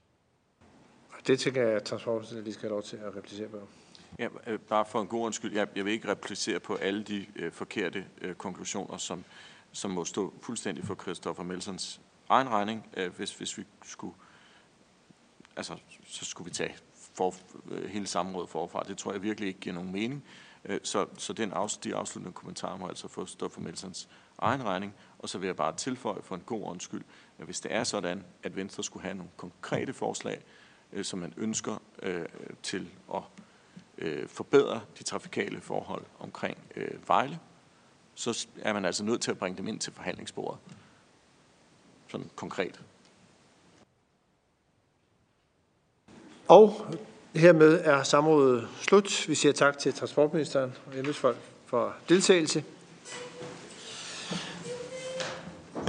Det tænker jeg, at transportministeren lige skal have lov til at replicere på. Ja, bare for en god undskyld. Jeg vil ikke replicere på alle de forkerte konklusioner, som må stå fuldstændig for Christoffer Melsons egen regning. Hvis vi skulle, altså, så skulle vi tage hele samrådet forfra. Det tror jeg virkelig ikke giver nogen mening. Så de afsluttende kommentarer må altså få stå for Melsons egen regning. Og så vil jeg bare tilføje for en god undskyld, at hvis det er sådan, at Venstre skulle have nogle konkrete forslag, som man ønsker til at forbedre de trafikale forhold omkring Vejle, så er man altså nødt til at bringe dem ind til forhandlingsbordet. Sådan konkret. Og hermed er samrådet slut. Vi siger tak til transportministeren og embedsfolk for deltagelse.